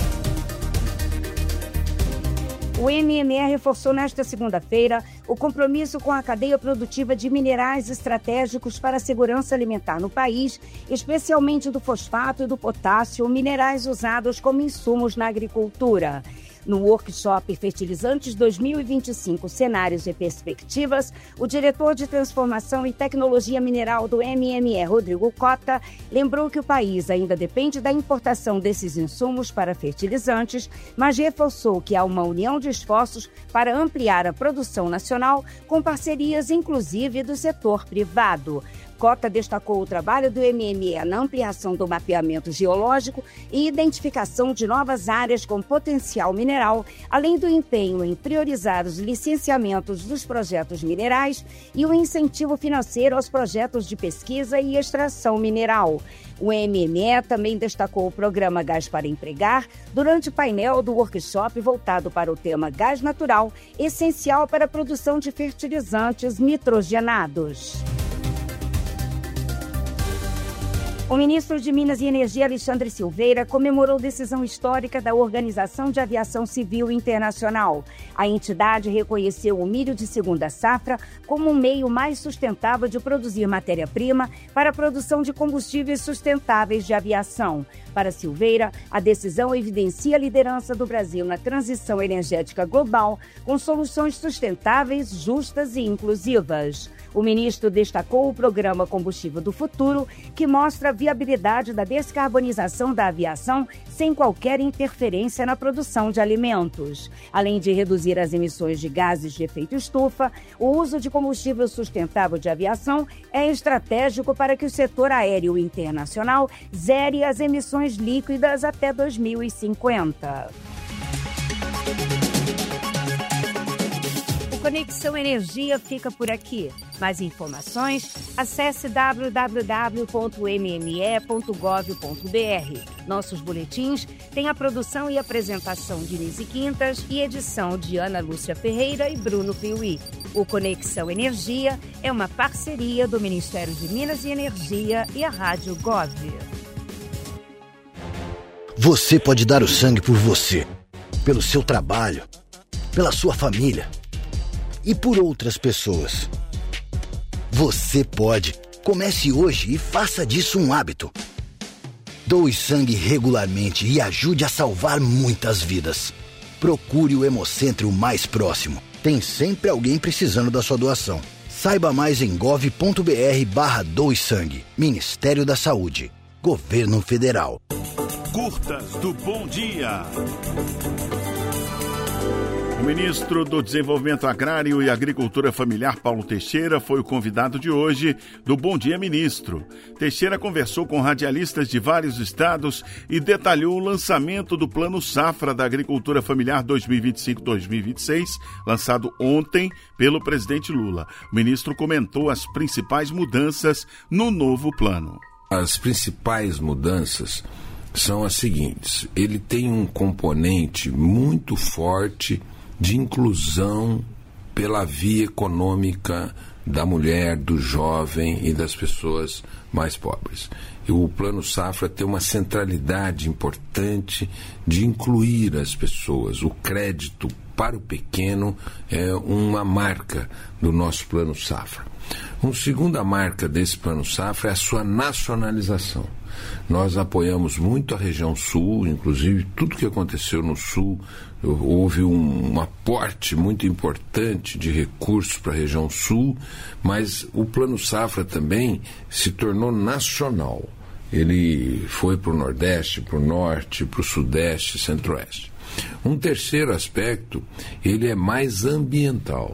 O MME reforçou nesta segunda-feira o compromisso com a cadeia produtiva de minerais estratégicos para a segurança alimentar no país, especialmente do fosfato e do potássio, minerais usados como insumos na agricultura. No workshop Fertilizantes 2025, Cenários e Perspectivas, o diretor de Transformação e Tecnologia Mineral do MME, Rodrigo Cota, lembrou que o país ainda depende da importação desses insumos para fertilizantes, mas reforçou que há uma união de esforços para ampliar a produção nacional com parcerias inclusive do setor privado. Cota destacou o trabalho do MME na ampliação do mapeamento geológico e identificação de novas áreas com potencial mineral, além do empenho em priorizar os licenciamentos dos projetos minerais e o incentivo financeiro aos projetos de pesquisa e extração mineral. O MME também destacou o programa Gás para Empregar durante o painel do workshop voltado para o tema gás natural, essencial para a produção de fertilizantes nitrogenados. O ministro de Minas e Energia, Alexandre Silveira, comemorou decisão histórica da Organização de Aviação Civil Internacional. A entidade reconheceu o milho de segunda safra como um meio mais sustentável de produzir matéria-prima para a produção de combustíveis sustentáveis de aviação. Para Silveira, a decisão evidencia a liderança do Brasil na transição energética global, com soluções sustentáveis, justas e inclusivas. O ministro destacou o programa Combustível do Futuro, que mostra a viabilidade da descarbonização da aviação sem qualquer interferência na produção de alimentos. Além de reduzir reduzir as emissões de gases de efeito estufa, o uso de combustível sustentável de aviação é estratégico para que o setor aéreo internacional zere as emissões líquidas até 2050. O Conexão Energia fica por aqui. Mais informações, acesse www.mme.gov.br. Nossos boletins têm a produção e apresentação de Nise Quintas e edição de Ana Lúcia Ferreira e Bruno Piuí. O Conexão Energia é uma parceria do Ministério de Minas e Energia e a Rádio Gov. Você pode dar o sangue por você, pelo seu trabalho, pela sua família e por outras pessoas. Você pode. Comece hoje e faça disso um hábito. Doe sangue regularmente e ajude a salvar muitas vidas. Procure o Hemocentro mais próximo. Tem sempre alguém precisando da sua doação. Saiba mais em gov.br/doe sangue. Ministério da Saúde. Governo Federal. Curtas do Bom Dia. O ministro do Desenvolvimento Agrário e Agricultura Familiar, Paulo Teixeira, foi o convidado de hoje do Bom Dia Ministro. Teixeira conversou com radialistas de vários estados e detalhou o lançamento do Plano Safra da Agricultura Familiar 2025-2026, lançado ontem pelo presidente Lula. O ministro comentou as principais mudanças no novo plano. As principais mudanças são as seguintes: ele tem um componente muito forte de inclusão pela via econômica da mulher, do jovem e das pessoas mais pobres. E o Plano Safra tem uma centralidade importante de incluir as pessoas. O crédito para o pequeno é uma marca do nosso Plano Safra. Uma segunda marca desse Plano Safra é a sua nacionalização. Nós apoiamos muito a região sul, inclusive tudo que aconteceu no sul, houve um aporte muito importante de recursos para a região sul, mas o Plano Safra também se tornou nacional. Ele foi para o Nordeste, para o Norte, para o Sudeste, Centro-Oeste. Um terceiro aspecto, ele é mais ambiental.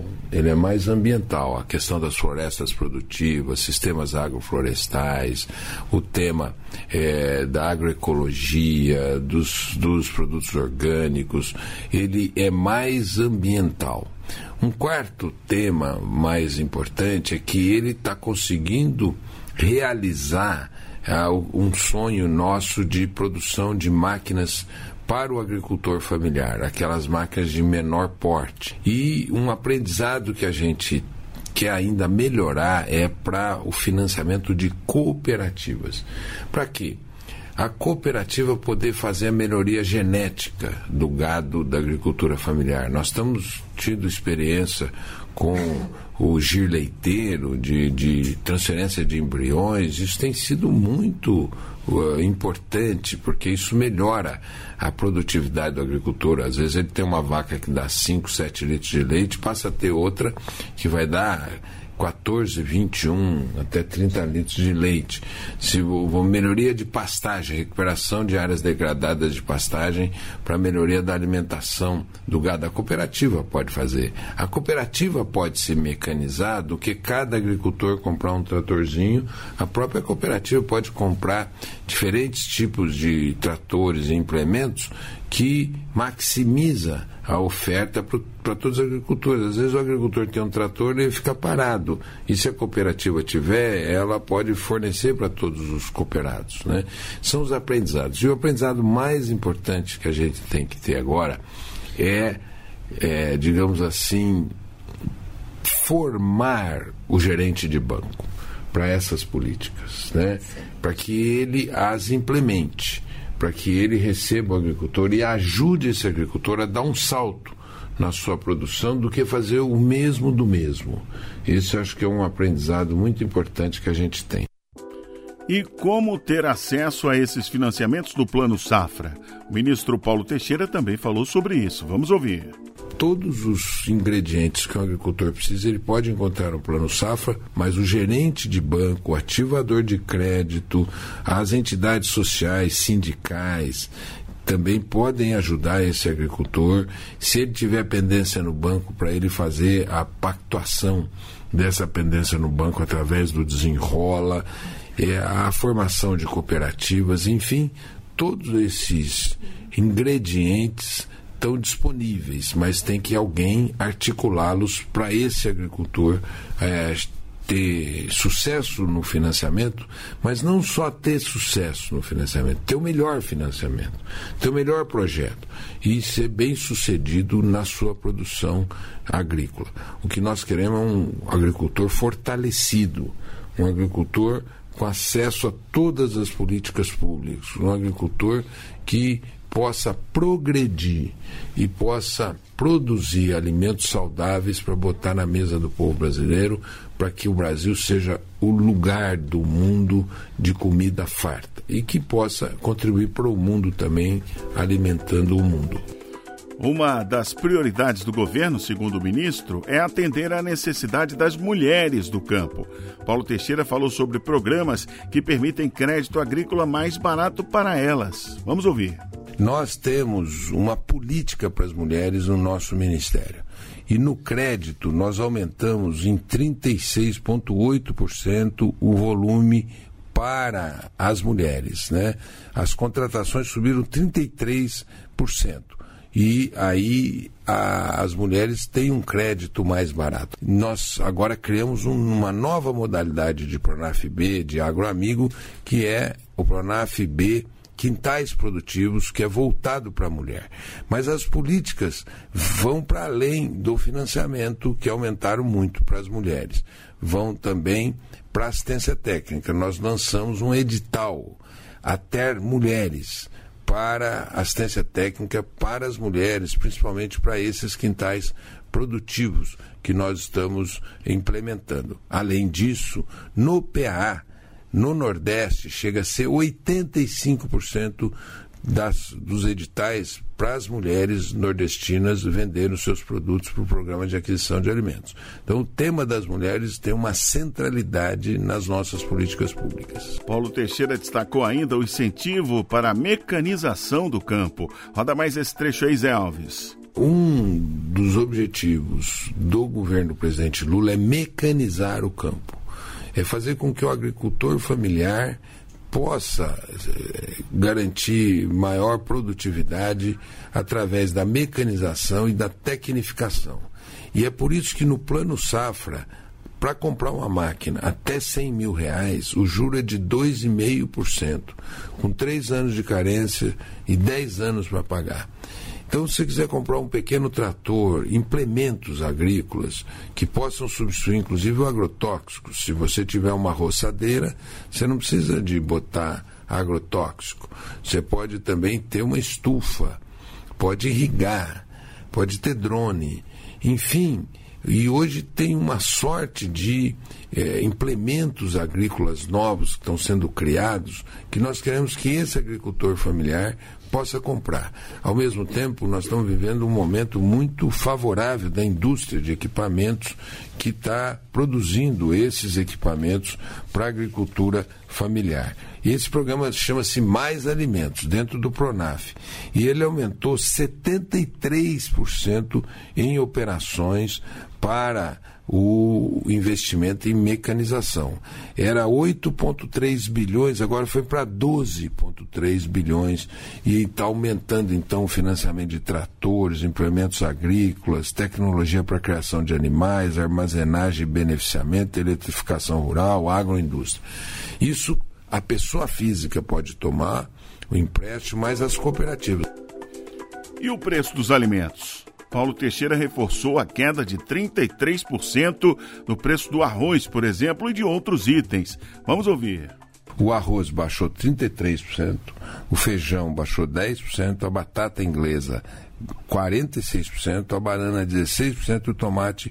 A questão das florestas produtivas, sistemas agroflorestais, o tema da agroecologia, dos produtos orgânicos, ele é mais ambiental. Um quarto tema mais importante é que ele está conseguindo realizar um sonho nosso de produção de máquinas para o agricultor familiar, aquelas máquinas de menor porte. E um aprendizado que a gente quer ainda melhorar é para o financiamento de cooperativas. Para quê? A cooperativa poder fazer a melhoria genética do gado da agricultura familiar. Nós estamos tendo experiência com o gir leiteiro, de transferência de embriões. Isso tem sido muito importante, porque isso melhora a produtividade do agricultor. Às vezes ele tem uma vaca que dá 5, 7 litros de leite, passa a ter outra que vai dar 14, 21, até 30 litros de leite. Se melhoria de pastagem, recuperação de áreas degradadas de pastagem para melhoria da alimentação do gado, a cooperativa pode fazer. A cooperativa pode se mecanizar do que cada agricultor comprar um tratorzinho. A própria cooperativa pode comprar diferentes tipos de tratores e implementos que maximiza a oferta para todos os agricultores. Às vezes o agricultor tem um trator e ele fica parado, e se a cooperativa tiver, ela pode fornecer para todos os cooperados, né? São os aprendizados. E o aprendizado mais importante que a gente tem que ter agora é digamos assim, formar o gerente de banco para essas políticas, né? Para que ele as implemente, para que ele receba o agricultor e ajude esse agricultor a dar um salto na sua produção do que fazer o mesmo do mesmo. Isso eu acho que é um aprendizado muito importante que a gente tem. E como ter acesso a esses financiamentos do Plano Safra? O ministro Paulo Teixeira também falou sobre isso. Vamos ouvir. Todos os ingredientes que o agricultor precisa, ele pode encontrar no Plano Safra, mas o gerente de banco, o ativador de crédito, as entidades sociais, sindicais, também podem ajudar esse agricultor, se ele tiver pendência no banco, para ele fazer a pactuação dessa pendência no banco através do desenrola, a formação de cooperativas, enfim, todos esses ingredientes estão disponíveis, mas tem que alguém articulá-los para esse agricultor ter sucesso no financiamento, mas não só ter sucesso no financiamento, ter o melhor financiamento, ter o melhor projeto e ser bem sucedido na sua produção agrícola. O que nós queremos é um agricultor fortalecido, um agricultor com acesso a todas as políticas públicas, um agricultor que possa progredir e possa produzir alimentos saudáveis para botar na mesa do povo brasileiro, para que o Brasil seja o lugar do mundo de comida farta e que possa contribuir para o mundo também, alimentando o mundo. Uma das prioridades do governo, segundo o ministro, é atender à necessidade das mulheres do campo. Paulo Teixeira falou sobre programas que permitem crédito agrícola mais barato para elas. Vamos ouvir. Nós temos uma política para as mulheres no nosso ministério. E no crédito nós aumentamos em 36,8% o volume para as mulheres, né? As contratações subiram 33%. E aí as mulheres têm um crédito mais barato. Nós agora criamos uma nova modalidade de Pronaf B, de Agroamigo, que é o Pronaf B Quintais Produtivos, que é voltado para a mulher. Mas as políticas vão para além do financiamento, que aumentaram muito para as mulheres. Vão também para assistência técnica. Nós lançamos um edital, Até Mulheres, para assistência técnica para as mulheres, principalmente para esses quintais produtivos que nós estamos implementando. Além disso, no PA, no Nordeste, chega a ser 85% dos editais para as mulheres nordestinas venderem seus produtos para o programa de aquisição de alimentos. Então, o tema das mulheres tem uma centralidade nas nossas políticas públicas. Paulo Teixeira destacou ainda o incentivo para a mecanização do campo. Roda mais esse trecho aí, Zé Alves. Um dos objetivos do governo do presidente Lula é mecanizar o campo. É fazer com que o agricultor familiar possa garantir maior produtividade através da mecanização e da tecnificação. E é por isso que no Plano Safra, para comprar uma máquina até R$100 mil, o juro é de 2,5%, com 3 anos de carência e 10 anos para pagar. Então, se você quiser comprar um pequeno trator, implementos agrícolas que possam substituir, inclusive, o agrotóxico. Se você tiver uma roçadeira, você não precisa de botar agrotóxico. Você pode também ter uma estufa, pode irrigar, pode ter drone, enfim. E hoje tem uma sorte de implementos agrícolas novos que estão sendo criados, que nós queremos que esse agricultor familiar possa comprar. Ao mesmo tempo, nós estamos vivendo um momento muito favorável da indústria de equipamentos que está produzindo esses equipamentos para a agricultura familiar. E esse programa chama-se Mais Alimentos, dentro do Pronaf. E ele aumentou 73% em operações para o investimento em mecanização. Era 8,3 bilhões, agora foi para 12,3 bilhões e está aumentando então o financiamento de tratores, implementos agrícolas, tecnologia para a criação de animais, armazenagem e beneficiamento, eletrificação rural, agroindústria. Isso a pessoa física pode tomar o empréstimo, mas as cooperativas. E o preço dos alimentos? Paulo Teixeira reforçou a queda de 33% no preço do arroz, por exemplo, e de outros itens. Vamos ouvir. O arroz baixou 33%, o feijão baixou 10%, a batata inglesa 46%, a banana 16% e o tomate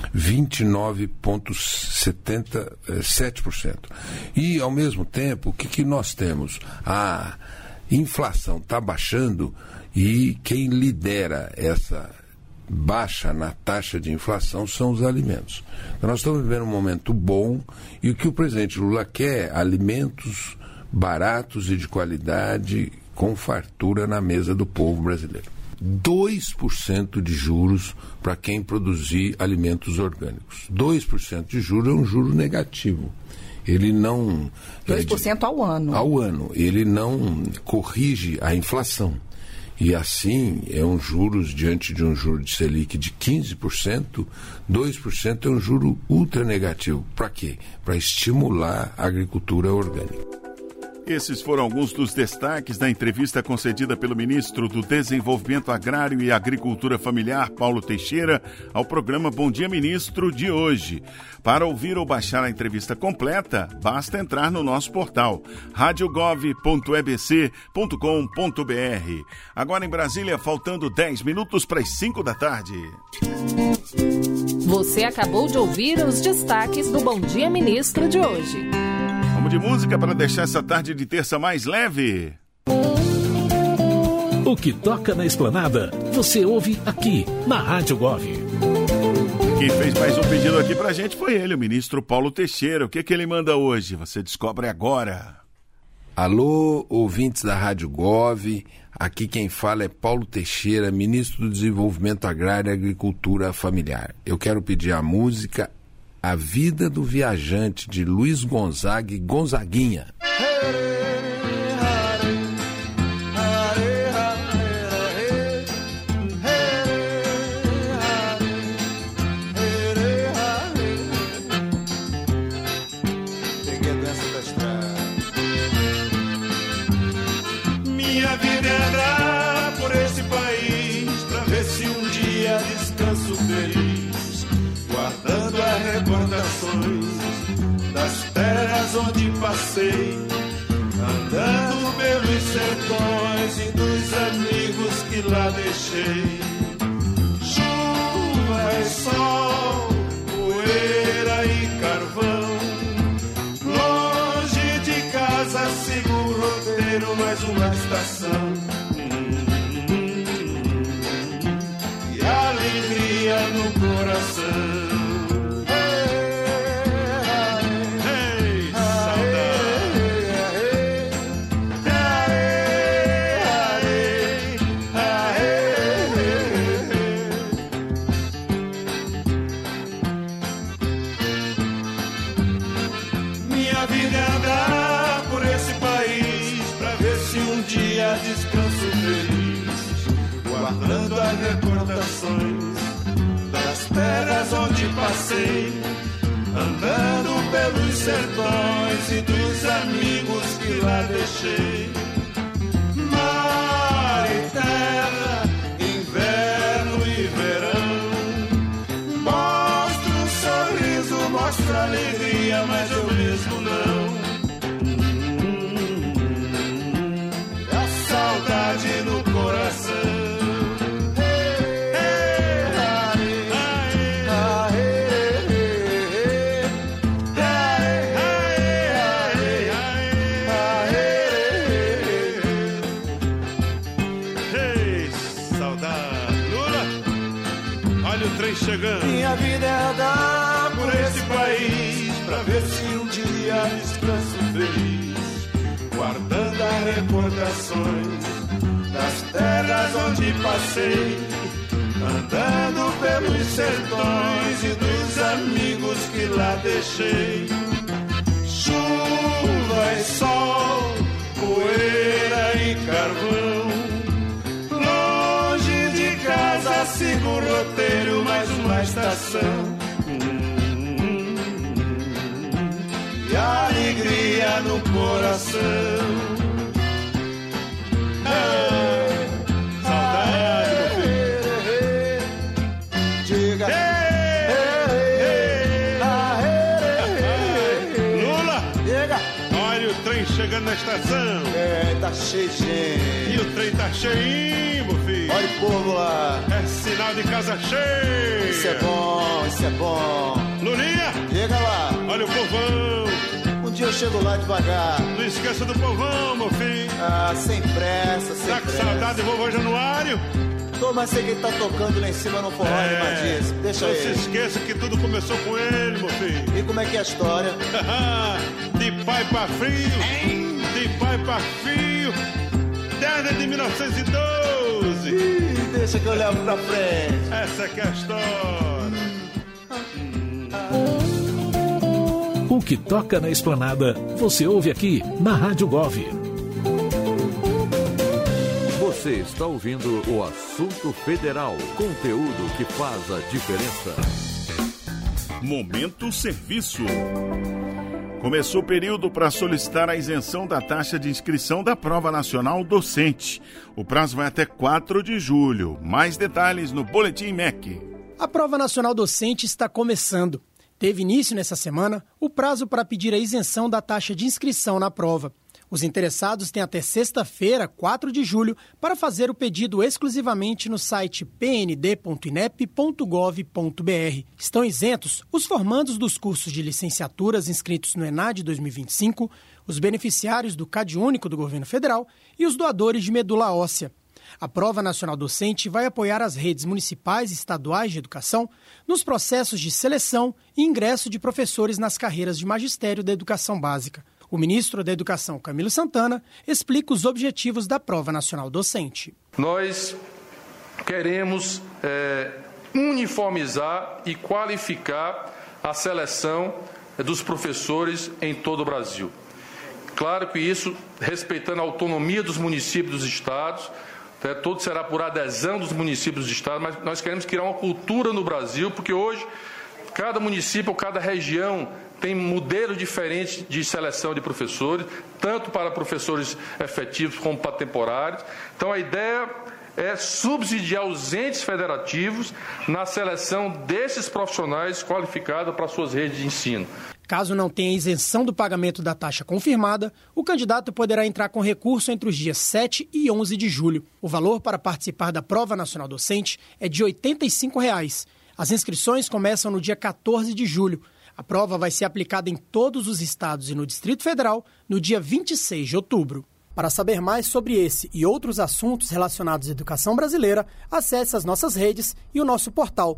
29,77%. E, ao mesmo tempo, o que nós temos? A inflação está baixando e quem lidera essa baixa na taxa de inflação são os alimentos. Então, nós estamos vivendo um momento bom e o que o presidente Lula quer, alimentos baratos e de qualidade com fartura na mesa do povo brasileiro. 2% de juros para quem produzir alimentos orgânicos. 2% de juros é um juro negativo. Ele não... 2% ao ano. Ao ano. Ele não corrige a inflação. E assim, é um juros, diante de um juro de Selic de 15%, 2% é um juro ultra negativo. Para quê? Para estimular a agricultura orgânica. Esses foram alguns dos destaques da entrevista concedida pelo ministro do Desenvolvimento Agrário e Agricultura Familiar, Paulo Teixeira, ao programa Bom Dia Ministro de hoje. Para ouvir ou baixar a entrevista completa, basta entrar no nosso portal radiogov.ebc.com.br. Agora em Brasília, faltando 10 minutos para as 5 da tarde. Você acabou de ouvir os destaques do Bom Dia Ministro de hoje. Vamos de música para deixar essa tarde de terça mais leve. O que toca na Esplanada, você ouve aqui, na Rádio Gov. Quem fez mais um pedido aqui pra gente foi ele, o ministro Paulo Teixeira. O que ele manda hoje? Você descobre agora. Alô, ouvintes da Rádio Gov. Aqui quem fala é Paulo Teixeira, ministro do Desenvolvimento Agrário e Agricultura Familiar. Eu quero pedir a música A Vida do Viajante, de Luiz Gonzaga e Gonzaguinha. Minha vida é andar por esse país pra ver se um dia descanso feliz, guardando as recordações das terras onde passei, andando pelos sertões e dos amigos que lá deixei. Chuva e sol, poeira e carvão, longe de casa sigo o roteiro, mais uma estação. E alegria no coração. Descanso feliz, guardando as recordações das terras onde passei, andando pelos sertões e dos amigos que lá deixei. Mar e terra, inverno e verão, mostra um sorriso, mostra alegria, mas eu mesmo não. Saudade no coração. Saudade. Lula, olha o trem chegando. Minha vida é andar por esse país pra ver se um dia descanso feliz, guardando as recordações das terras onde passei, andando pelos sertões e dos amigos que lá deixei. Chuva e sol, poeira e carvão, longe de casa sigo o roteiro, mais uma estação. E alegria no coração. Saudade, meu filho. Diga. Lula, diga. Olha o trem chegando na estação. É, tá cheio de gente. E o trem tá cheinho, meu filho. Olha o povo lá. É sinal de casa cheia. Isso é bom, isso é bom. Lulinha, diga lá. Olha o povão. Um dia eu chego lá devagar. Não esqueça do povão, meu filho. Ah, sem pressa, sem pressa. Tá com saudade do vovô Januário? Tô, mas sei que ele tá tocando lá em cima no forró animadíssimo. Deixa ele. Não se esqueça que tudo começou com ele, meu filho. E como é que é a história? De pai pra filho. De pai pra filho. desde 1912. Ih, deixa que eu levo pra frente. Essa que é a história. O que toca na Esplanada, você ouve aqui na Rádio Gov. Você está ouvindo o Assunto Federal, conteúdo que faz a diferença. Momento Serviço. Começou o período para solicitar a isenção da taxa de inscrição da Prova Nacional Docente. O prazo vai até 4 de julho. Mais detalhes no Boletim MEC. A Prova Nacional Docente está começando. Teve início nessa semana o prazo para pedir a isenção da taxa de inscrição na prova. Os interessados têm até sexta-feira, 4 de julho, para fazer o pedido exclusivamente no site pnd.inep.gov.br. Estão isentos os formandos dos cursos de licenciaturas inscritos no ENAD 2025, os beneficiários do CadÚnico do Governo Federal e os doadores de medula óssea. A Prova Nacional Docente vai apoiar as redes municipais e estaduais de educação nos processos de seleção e ingresso de professores nas carreiras de magistério da educação básica. O ministro da Educação, Camilo Santana, explica os objetivos da Prova Nacional Docente. Nós queremos uniformizar e qualificar a seleção dos professores em todo o Brasil. Claro que isso respeitando a autonomia dos municípios e dos estados. Tudo será por adesão dos municípios do estado, mas nós queremos criar uma cultura no Brasil, porque hoje cada município, cada região tem modelos diferentes de seleção de professores, tanto para professores efetivos como para temporários. Então a ideia é subsidiar os entes federativos na seleção desses profissionais qualificados para suas redes de ensino. Caso não tenha isenção do pagamento da taxa confirmada, o candidato poderá entrar com recurso entre os dias 7 e 11 de julho. O valor para participar da Prova Nacional Docente é de R$ 85,00. As inscrições começam no dia 14 de julho. A prova vai ser aplicada em todos os estados e no Distrito Federal no dia 26 de outubro. Para saber mais sobre esse e outros assuntos relacionados à educação brasileira, acesse as nossas redes e o nosso portal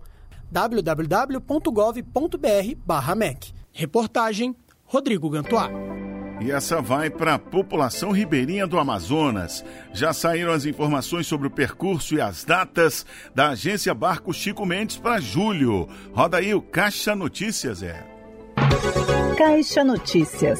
www.gov.br/MEC. Reportagem Rodrigo Gantoá. E essa vai para a população ribeirinha do Amazonas. Já saíram as informações sobre o percurso e as datas da agência Barco Chico Mendes para julho. Roda aí o Caixa Notícias, Caixa Notícias.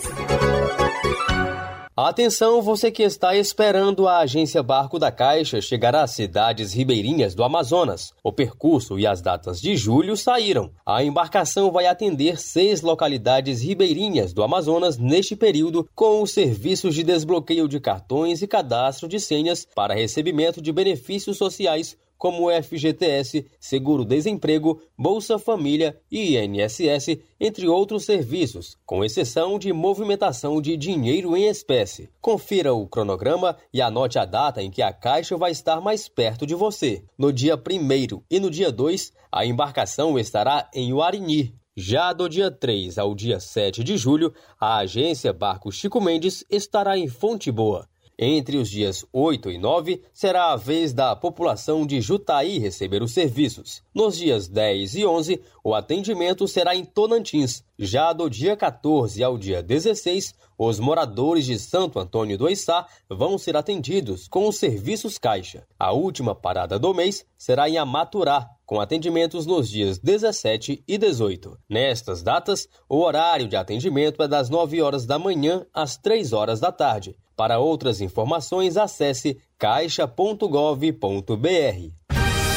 Atenção, você que está esperando a agência Barco da Caixa chegar às cidades ribeirinhas do Amazonas. O percurso e as datas de julho saíram. A embarcação vai atender 6 localidades ribeirinhas do Amazonas neste período, com os serviços de desbloqueio de cartões e cadastro de senhas para recebimento de benefícios sociais como o FGTS, Seguro-Desemprego, Bolsa Família e INSS, entre outros serviços, com exceção de movimentação de dinheiro em espécie. Confira o cronograma e anote a data em que a Caixa vai estar mais perto de você. No dia 1º e no dia 2, a embarcação estará em Uarini. Já do dia 3 ao dia 7 de julho, a agência Barco Chico Mendes estará em Fonte Boa. Entre os dias 8 e 9, será a vez da população de Jutaí receber os serviços. Nos dias 10 e 11, o atendimento será em Tonantins. Já do dia 14 ao dia 16, os moradores de Santo Antônio do Içá vão ser atendidos com os serviços Caixa. A última parada do mês será em Amaturá, com atendimentos nos dias 17 e 18. Nestas datas, o horário de atendimento é das 9 horas da manhã às 3 horas da tarde. Para outras informações, acesse caixa.gov.br.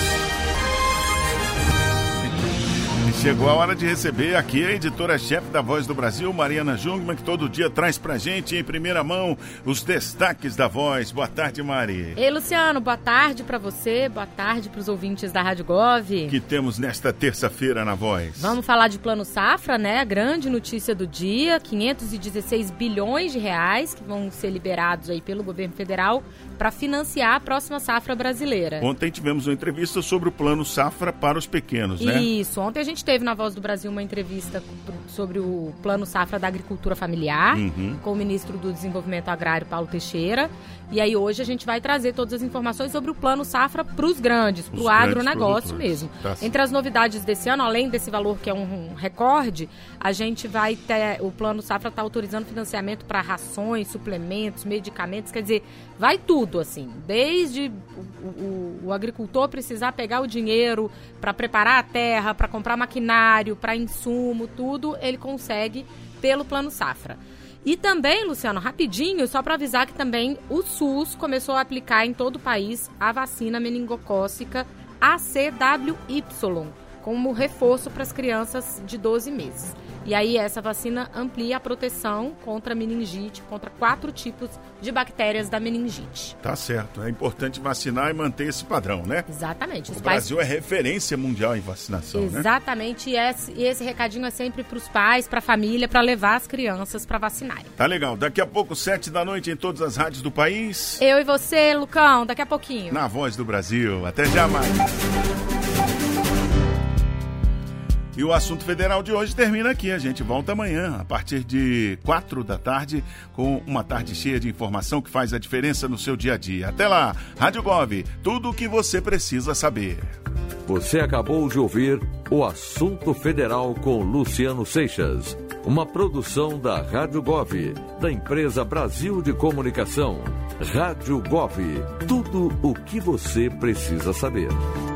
Chegou a hora de receber aqui a editora-chefe da Voz do Brasil, Mariana Jungmann, que todo dia traz pra gente em primeira mão os destaques da Voz. Boa tarde, Mari. Ei, Luciano, boa tarde pra você, boa tarde pros ouvintes da Rádio Gov. Que temos nesta terça-feira na Voz? Vamos falar de Plano Safra, né? A grande notícia do dia, 516 bilhões de reais que vão ser liberados aí pelo governo federal para financiar a próxima safra brasileira. Ontem tivemos uma entrevista sobre o Plano Safra para os pequenos, né? Isso, ontem a gente teve teve na Voz do Brasil uma entrevista sobre o Plano Safra da Agricultura Familiar, com o ministro do Desenvolvimento Agrário, Paulo Teixeira. E aí hoje a gente vai trazer todas as informações sobre o Plano Safra para os grandes, para o agronegócio mesmo. Entre as novidades desse ano, além desse valor que é um recorde, a gente vai ter, o Plano Safra está autorizando financiamento para rações, suplementos, medicamentos, quer dizer, vai tudo assim, desde o agricultor precisar pegar o dinheiro para preparar a terra, para comprar maquinário, para insumo, tudo ele consegue pelo Plano Safra. E também, Luciano, rapidinho, só para avisar que também o SUS começou a aplicar em todo o país a vacina meningocócica ACWY, como reforço para as crianças de 12 meses. E aí essa vacina amplia a proteção contra meningite, contra 4 tipos de bactérias da meningite. Tá certo, é importante vacinar e manter esse padrão, né? Exatamente. O Brasil é referência mundial em vacinação, Exatamente, né? E esse recadinho é sempre para os pais, para a família, para levar as crianças para vacinarem. Tá legal, daqui a pouco 7h em todas as rádios do país. Eu e você, Lucão, daqui a pouquinho. Na Voz do Brasil, até já mais. E o assunto federal de hoje termina aqui. A gente volta amanhã, a partir de 4h, com uma tarde cheia de informação que faz a diferença no seu dia a dia. Até lá, Rádio Gov, tudo o que você precisa saber. Você acabou de ouvir o Assunto Federal com Luciano Seixas, uma produção da Rádio Gov, da empresa Brasil de Comunicação. Rádio Gov, tudo o que você precisa saber.